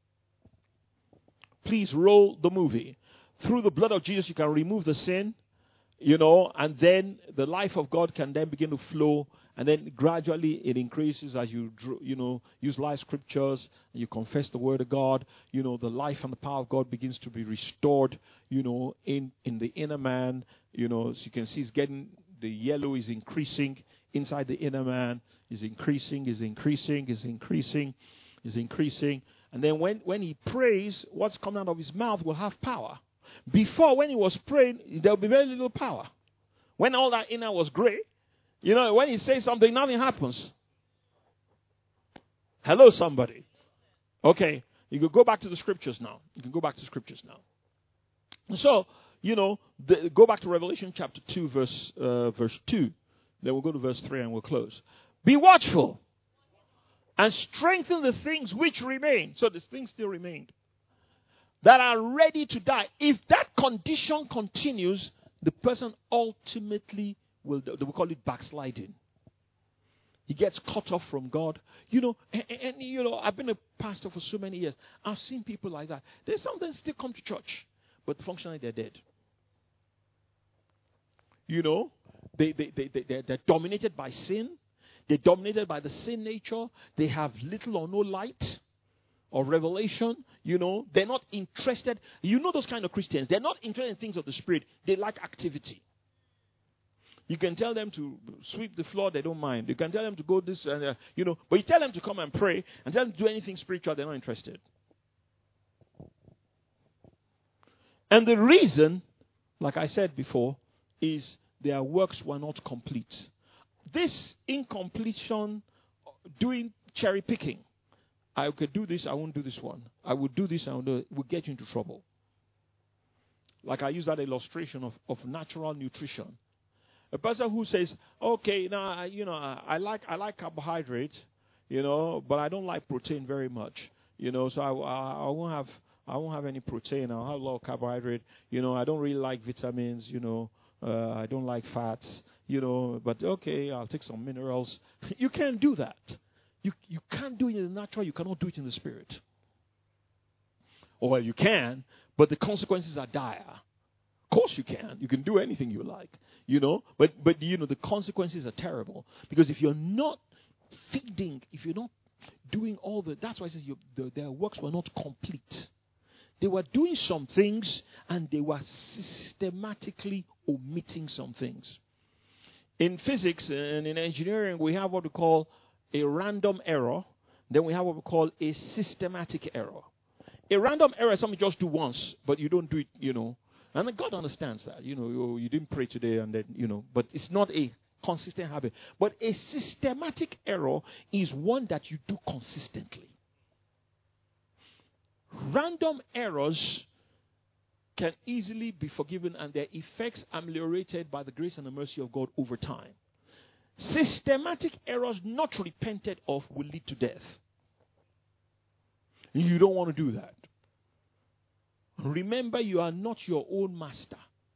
Please roll the movie. Through the blood of Jesus, you can remove the sin, and then the life of God can then begin to flow, and then gradually it increases as you use life scriptures, and you confess the word of God. The life and the power of God begins to be restored, in the inner man. As you can see, it's getting, the yellow is increasing inside the inner man, is increasing. And then when he prays, what's coming out of his mouth will have power. Before, when he was praying, there would be very little power. When all that inner was gray, when he says something, nothing happens. Hello, somebody. Okay, you can go back to the scriptures now. So, go back to Revelation chapter 2, verse 2. Then we'll go to verse 3 and we'll close. Be watchful and strengthen the things which remain. So these things still remained. That are ready to die. If that condition continues, the person ultimately will call it backsliding. He gets cut off from God. I've been a pastor for so many years. I've seen people like that. They sometimes still come to church, but functionally they're dead. They're dominated by sin. They're dominated by the sin nature. They have little or no light or revelation. They're not interested. Those kind of Christians. They're not interested in things of the Spirit. They like activity. You can tell them to sweep the floor, they don't mind. You can tell them to go this, and but you tell them to come and pray and tell them to do anything spiritual, they're not interested. And the reason, like I said before, is their works were not complete. This incompletion, doing cherry picking. I could do this, I won't do this one. I would do this, I won't do it. Will get you into trouble. Like I use that illustration of natural nutrition. A person who says, okay, now I like carbohydrates, but I don't like protein very much, so I won't have any protein. I'll have a lot of carbohydrate. I don't really like vitamins. I don't like fats. But okay, I'll take some minerals. You can't do that. You can't do it in the natural. You cannot do it in the spirit. Or you can, but the consequences are dire. Of course you can. You can do anything you like, But the consequences are terrible. Because if you're not feeding, if you're not doing all that's why it says their works were not complete. They were doing some things and they were systematically omitting some things. In physics and in engineering, we have what we call a random error. Then we have what we call a systematic error. A random error is something you just do once, but you don't do it, And God understands that. You didn't pray today and then, but it's not a consistent habit. But a systematic error is one that you do consistently. Random errors can easily be forgiven and their effects ameliorated by the grace and the mercy of God over time. Systematic errors not repented of will lead to death. You don't want to do that. Remember, you are not your own master.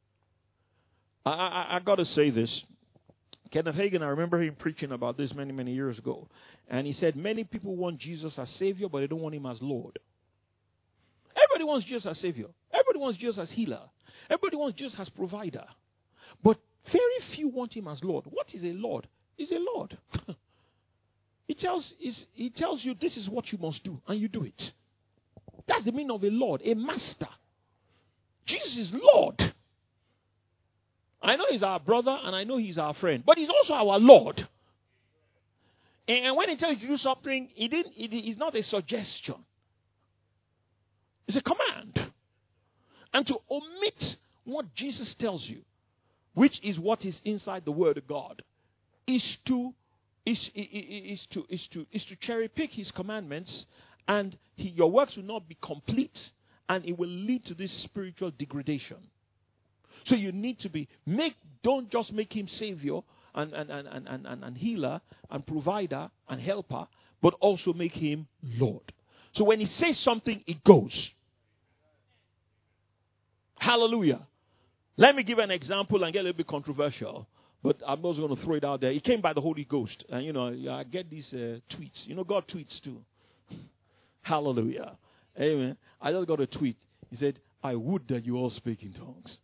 I got to say this. Kenneth Hagin, I remember him preaching about this many, many years ago. And he said, many people want Jesus as Savior, but they don't want Him as Lord. Everybody wants Jesus as Savior. Everybody wants Jesus as healer. Everybody wants Jesus as provider. But very few want Him as Lord. What is a Lord? He's a Lord. He tells you this is what you must do, and you do it. That's the meaning of a Lord, a master. Jesus is Lord. I know He's our brother and I know He's our friend, but He's also our Lord. And when He tells you to do something, it's not a suggestion. It's a command. And to omit what Jesus tells you, which is what is inside the Word of God, is to cherry pick His commandments, and your works will not be complete, and it will lead to this spiritual degradation. So you need to don't just make Him Savior and healer and provider and helper, but also make Him Lord. So when He says something, it goes. Hallelujah. Let me give an example and get a little bit controversial, but I'm also going to throw it out there. It came by the Holy Ghost. And, I get these tweets. God tweets too. Hallelujah. Amen. I just got a tweet. He said, I would that you all speak in tongues.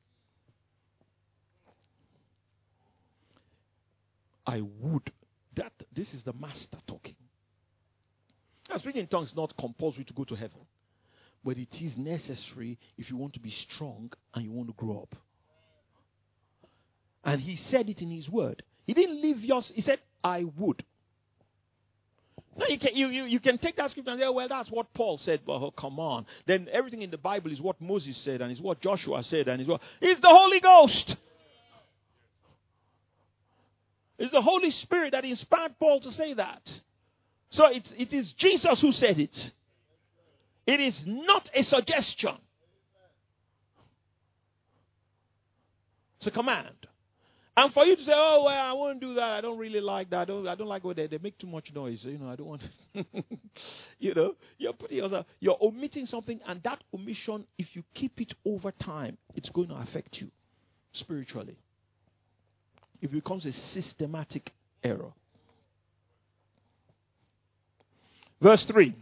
I would. This is the master talking. Now, speaking in tongues is not compulsory to go to heaven. But it is necessary if you want to be strong and you want to grow up. And He said it in His word. He didn't leave yours. He said, I would. No, you can take that scripture and say, well, that's what Paul said. Well, come on. Then everything in the Bible is what Moses said, and is what Joshua said, and it's the Holy Ghost. It's the Holy Spirit that inspired Paul to say that. So it is Jesus who said it. It is not a suggestion. It's a command. And for you to say, oh, well, I won't do that. I don't really like that. I don't like what they make too much noise. I don't want you're omitting something, and that omission, if you keep it over time, it's going to affect you spiritually. It becomes a systematic error. Verse 3.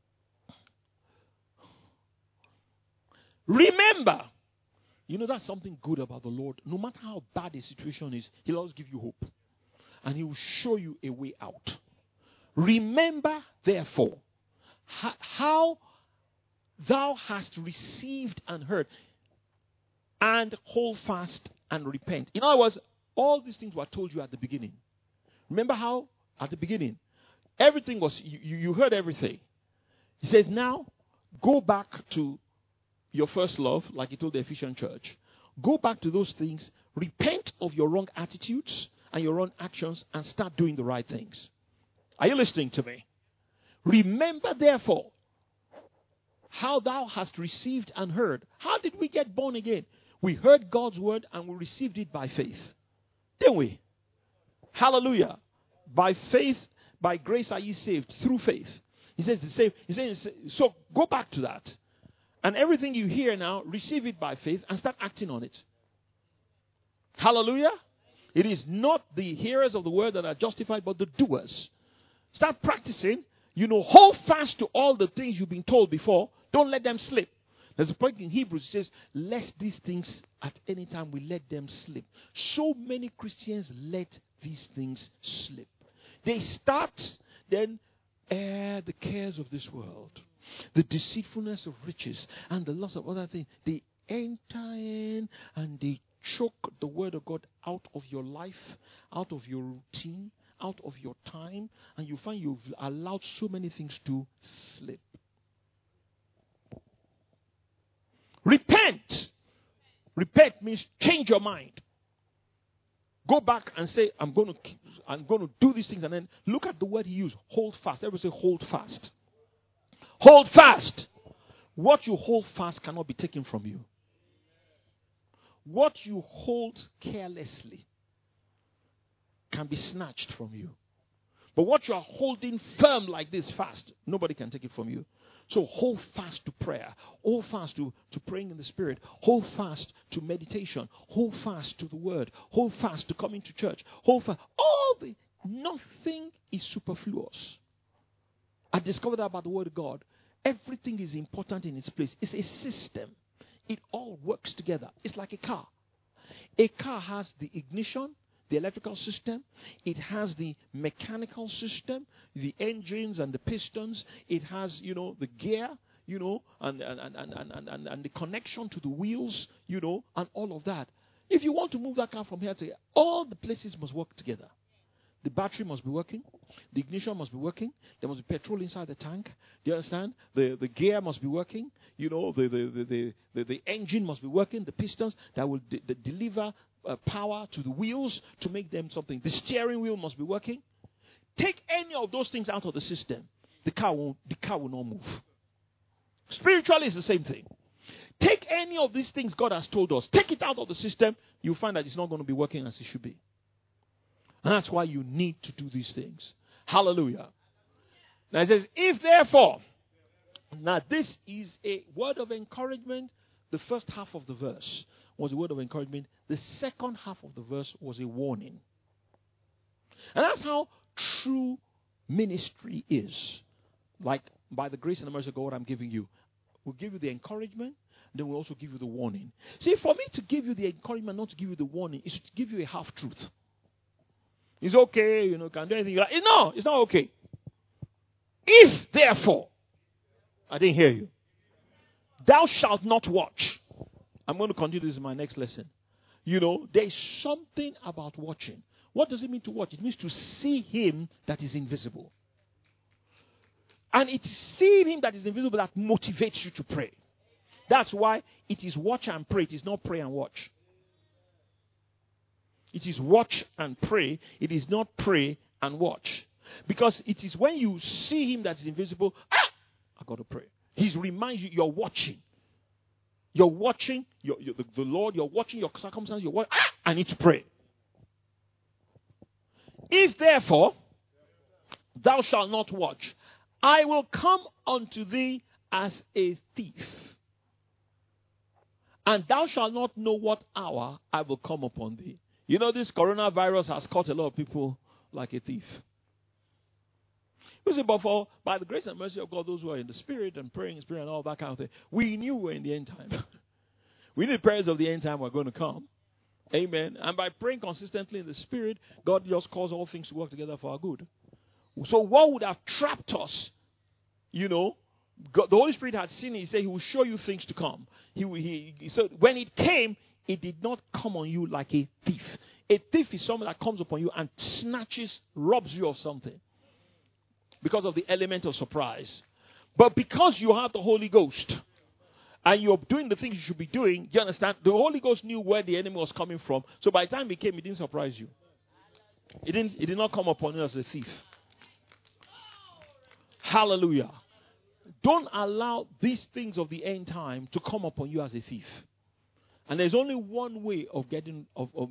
Remember. That's something good about the Lord. No matter how bad the situation is, He'll always give you hope. And He will show you a way out. Remember, therefore, how thou hast received and heard, and hold fast and repent. In other words, all these things were told you at the beginning. Remember how, at the beginning, everything was, you heard everything. He says, now, go back to your first love, like He told the Ephesian church. Go back to those things, repent of your wrong attitudes and your wrong actions, and start doing the right things. Are you listening to me? Remember, therefore, how thou hast received and heard. How did we get born again? We heard God's word and we received it by faith. Didn't we? Hallelujah. By faith, by grace are ye saved, through faith. He says the same. He says, so go back to that. And everything you hear now, receive it by faith and start acting on it. Hallelujah. It is not the hearers of the word that are justified, but the doers. Start practicing. Hold fast to all the things you've been told before. Don't let them slip. There's a point in Hebrews that says, lest these things at any time we let them slip. So many Christians let these things slip. They start, then the cares of this world, the deceitfulness of riches, and the loss of other things. They enter in and they choke the word of God out of your life, out of your routine, out of your time, and you find you've allowed so many things to slip. Repent. Repent means change your mind. Go back and say, I'm going to do these things, and then look at the word He used. Hold fast. Everybody say, hold fast. Hold fast. What you hold fast cannot be taken from you. What you hold carelessly can be snatched from you. But what you are holding firm like this fast, nobody can take it from you. So hold fast to prayer. Hold fast to praying in the Spirit. Hold fast to meditation. Hold fast to the Word. Hold fast to coming to church. Hold fast. Nothing is superfluous. I discovered that about the Word of God. Everything is important in its place. It's a system. It all works together. It's like a car. A car has the ignition, the electrical system. It has the mechanical system, the engines and the pistons. It has, the gear, and the connection to the wheels, and all of that. If you want to move that car from here to here, all the places must work together. The battery must be working. The ignition must be working. There must be petrol inside the tank. Do you understand? The gear must be working. The engine must be working. The pistons that will deliver power to the wheels to make them something. The steering wheel must be working. Take any of those things out of the system, the car will not move. Spiritually, it's the same thing. Take any of these things God has told us, take it out of the system, you'll find that it's not going to be working as it should be. And that's why you need to do these things. Hallelujah. Now it says, if therefore, now this is a word of encouragement. The first half of the verse was a word of encouragement. The second half of the verse was a warning. And that's how true ministry is. Like, by the grace and the mercy of God I'm giving you. We'll give you the encouragement, then we'll also give you the warning. See, for me to give you the encouragement, not to give you the warning, is to give you a half-truth. It's okay, can do anything. No, it's not okay. If, therefore, I didn't hear you, thou shalt not watch. I'm going to continue this in my next lesson. There's something about watching. What does it mean to watch? It means to see Him that is invisible. And it's seeing him that is invisible that motivates you to pray. That's why it is watch and pray. It is not pray and watch. It is watch and pray. It is not pray and watch. Because it is when you see him that is invisible, I got to pray. He reminds you, you're watching. You're watching the Lord. You're watching your circumstances. You're watching. I need to pray. If therefore thou shalt not watch, I will come unto thee as a thief, and thou shalt not know what hour I will come upon thee. You know, this coronavirus has caught a lot of people like a thief. You see, but by the grace and mercy of God, those who are in the Spirit and praying in the Spirit and all that kind of thing, we knew we were in the end time. We knew the prayers of the end time were going to come. Amen. And by praying consistently in the Spirit, God just caused all things to work together for our good. So what would have trapped us? You know, God, the Holy Spirit had seen it. He said he will show you things to come. So when it came, it did not come on you like a thief. A thief is someone that comes upon you and snatches, robs you of something. Because of the element of surprise. But because you have the Holy Ghost, and you're doing the things you should be doing, you understand? The Holy Ghost knew where the enemy was coming from. So by the time he came, it didn't surprise you. It did not come upon you as a thief. Hallelujah. Don't allow these things of the end time to come upon you as a thief. And there's only one way of getting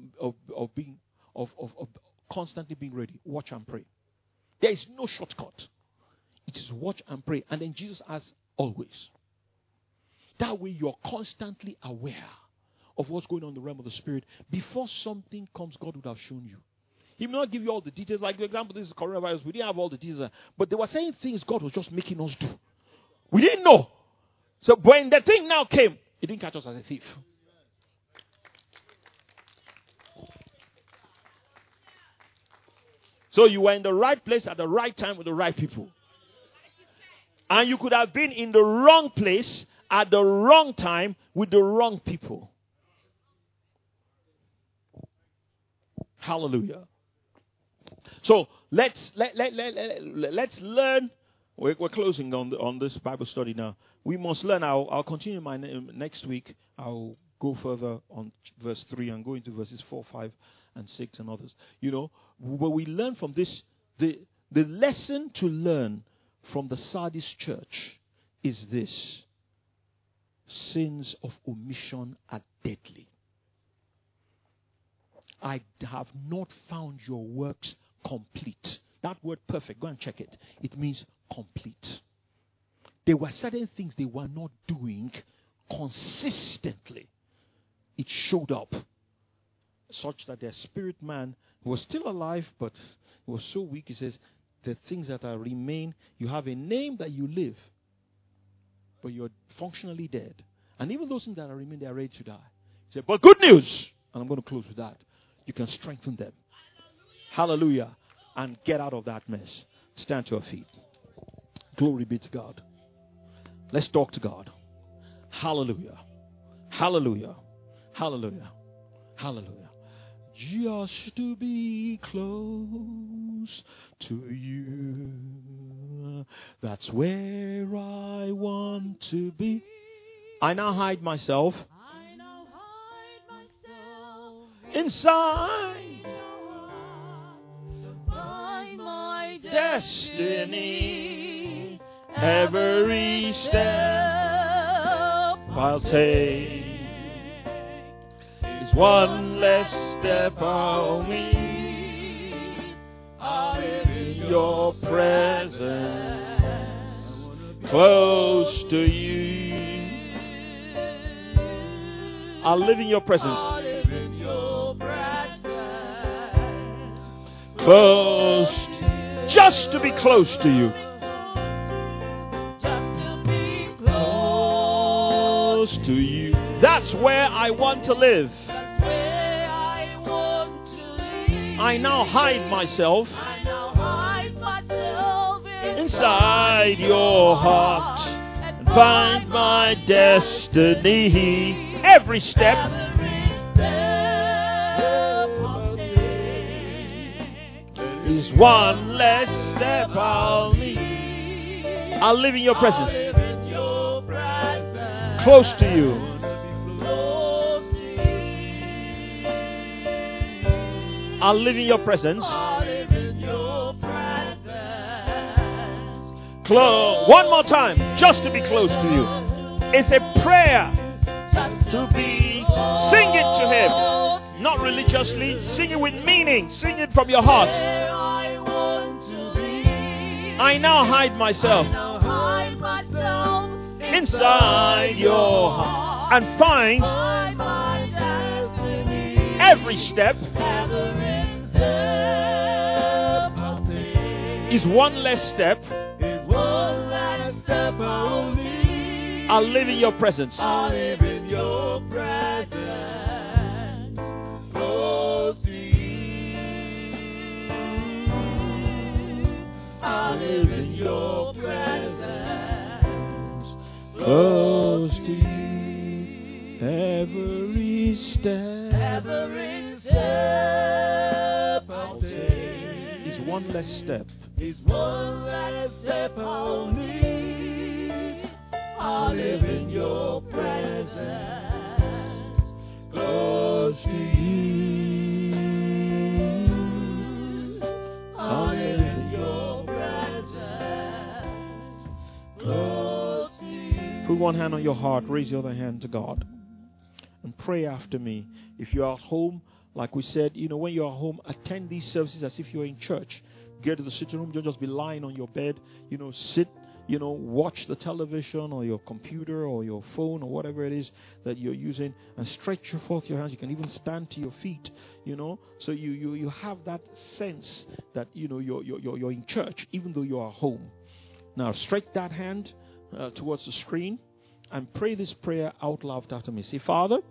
constantly being ready. Watch and pray. There is no shortcut. It is watch and pray. And then Jesus asks always. That way you're constantly aware of what's going on in the realm of the Spirit. Before something comes, God would have shown you. He may not give you all the details. Like, for example, this is coronavirus. We didn't have all the details. But they were saying things God was just making us do. We didn't know. So when the thing now came, it didn't catch us as a thief. So you were in the right place at the right time with the right people. And you could have been in the wrong place at the wrong time with the wrong people. Hallelujah. So let's learn. We're closing on this Bible study now. We must learn. I'll continue my next week. I'll go further on verse 3 and go into verses 4, 5, and 6 and others. You know, what we learn from this, the lesson to learn from the Sardis church is this: sins of omission are deadly. I have not found your works complete. That word perfect, go and check it. It means complete. There were certain things they were not doing consistently. It showed up such that their spirit man was still alive, but he was so weak. He says, the things that are remain, you have a name that you live, but you're functionally dead. And even those things that are remain, they are ready to die. He said, but good news, and I'm going to close with that. You can strengthen them. Hallelujah. And get out of that mess. Stand to your feet. Glory be to God. Let's talk to God. Hallelujah. Hallelujah. Hallelujah. Hallelujah. Just to be close to you. That's where I want to be. I now hide myself inside my destiny. Every step I'll take is one less step I'll meet. I live in your presence, close to you. I'll live in your presence. Close, just to be close to you. Close to you. That's where I want to live. I now hide myself inside your heart and find my destiny. Every step is one less step I'll need. I'll live in your presence. I'll live in your presence. Close to you. Close to you. I'll live in your presence. I'll live in your presence. One more time, just to be close to you. It's a prayer Just to be. Sing it to Him. Not religiously. Sing it with meaning. Sing it from your heart. where I want to be. I now hide myself Now hide myself inside your heart and find Find my destiny. every step Every step I'll take is one less step. is one last step only. I'll live in your presence. I'll live in your presence. Close to you. I'll live in your presence. Close to you. Every step Every step I'll take is one less step. is one last step only. I'll live in your presence, close to you. I'll live in your presence, close to you. Put one hand on your heart, raise the other hand to God, and pray after me. If you're at home, like we said, when you're at home, attend these services as if you're in church. Get to the sitting room, don't just be lying on your bed. Sit, watch the television or your computer or your phone or whatever it is that you're using, and stretch forth your hands. You can even stand to your feet, so you have that sense that you're in church even though you're at home. Now stretch that hand towards the screen and pray this prayer out loud after me. Say, Father,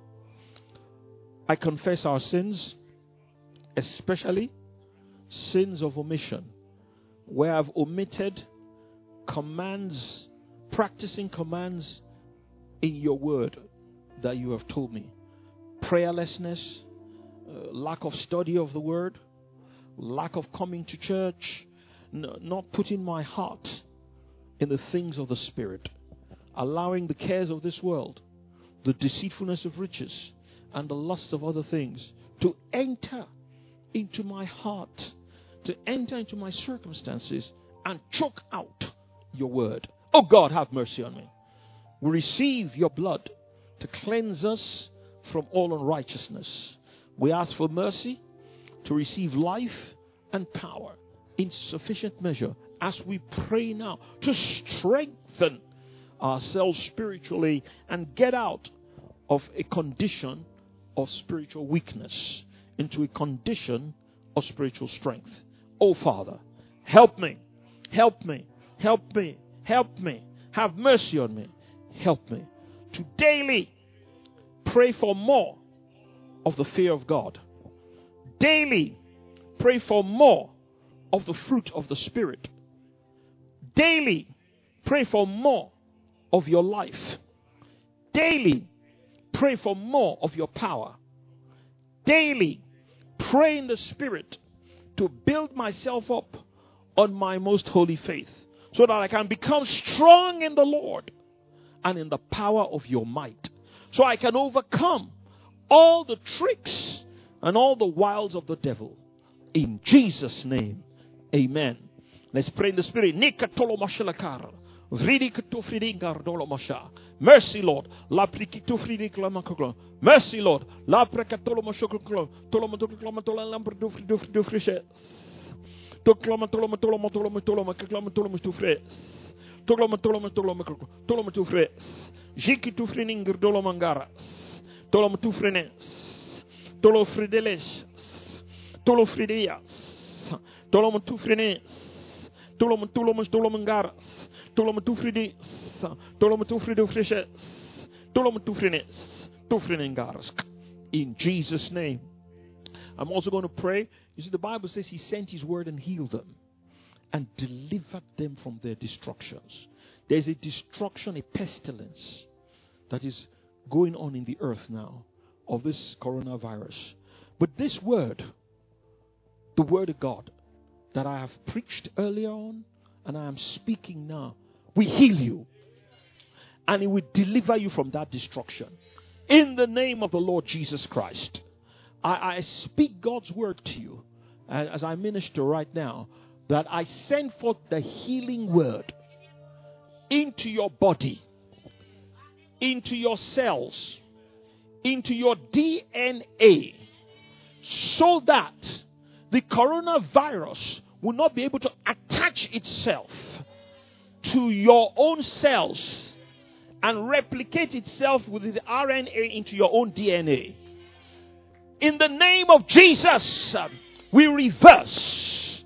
I confess our sins, especially sins of omission, where I've omitted commands, practicing commands in your word that you have told me. Prayerlessness, lack of study of the word, lack of coming to church, not putting my heart in the things of the Spirit, allowing the cares of this world, the deceitfulness of riches, and the lusts of other things to enter into my heart, to enter into my circumstances and choke out your word. Oh God, have mercy on me. We receive your blood to cleanse us from all unrighteousness. We ask for mercy to receive life and power in sufficient measure as we pray now to strengthen ourselves spiritually and get out of a condition of spiritual weakness into a condition of spiritual strength. Oh Father, help me, help me, help me, help me. Have mercy on me. Help me to daily pray for more of the fear of God. Daily pray for more of the fruit of the Spirit. Daily pray for more of your life. Daily pray for more of your power. Daily pray in the Spirit to build myself up on my most holy faith, so that I can become strong in the Lord and in the power of your might, so I can overcome all the tricks and all the wiles of the devil. In Jesus' name, amen. Let's pray in the Spirit. Mercy, Lord. Mercy, Lord. In Jesus' name. I'm also going to pray. You see, the Bible says He sent His word and healed them and delivered them from their destructions. There's a destruction, a pestilence that is going on in the earth now of this coronavirus. But this word, the word of God that I have preached earlier on and I am speaking now, will heal you. And He will deliver you from that destruction. In the name of the Lord Jesus Christ. I speak God's word to you as I minister right now, that I send forth the healing word into your body, into your cells, into your DNA, so that the coronavirus will not be able to attach itself to your own cells and replicate itself with its RNA into your own DNA. In the name of Jesus, we reverse.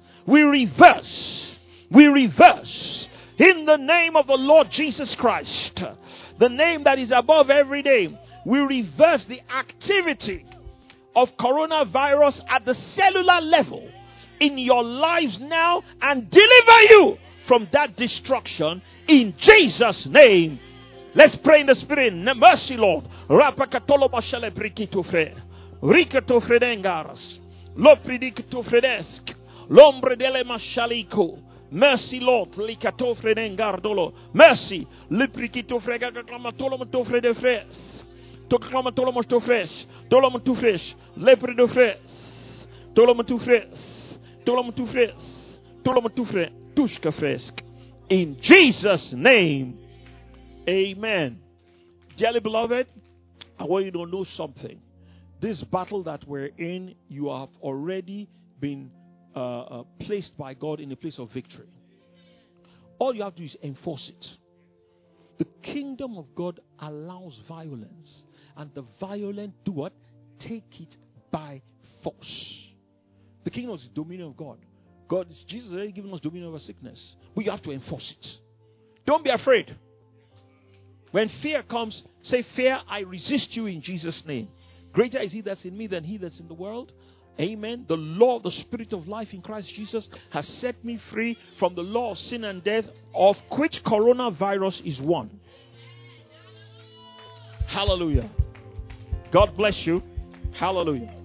In the name of the Lord Jesus Christ, the name that is above every name, we reverse the activity of coronavirus at the cellular level in your lives now and deliver you from that destruction in Jesus' name. Let's pray in the Spirit. Mercy, Lord. Rapakatolo mashale brikito fre. Rikato fredengaras. Lopridikato fredesk. L'ombre delle mashaliko. Mercy, Lord. Likato fredengardolo. Mercy. Liprikito frega clamatolo to frede fres. To clamatolo to fresh. Tolom to fresh. Lepre de fres. Tolom to fresh. Tolom to fresh. Tolom to fresh. Tushka fresk. In Jesus' name. Amen. Dearly beloved, I want you to know something. This battle that we're in, you have already been placed by God in a place of victory. All you have to do is enforce it. The kingdom of God allows violence, and the violent do what? Take it by force. The kingdom is the dominion of God. Jesus has already given us dominion over sickness, but you have to enforce it. Don't be afraid. When fear comes, say, fear, I resist you in Jesus' name. Greater is He that's in me than he that's in the world. Amen. The law of the Spirit of life in Christ Jesus has set me free from the law of sin and death, of which coronavirus is one. Hallelujah. God bless you. Hallelujah.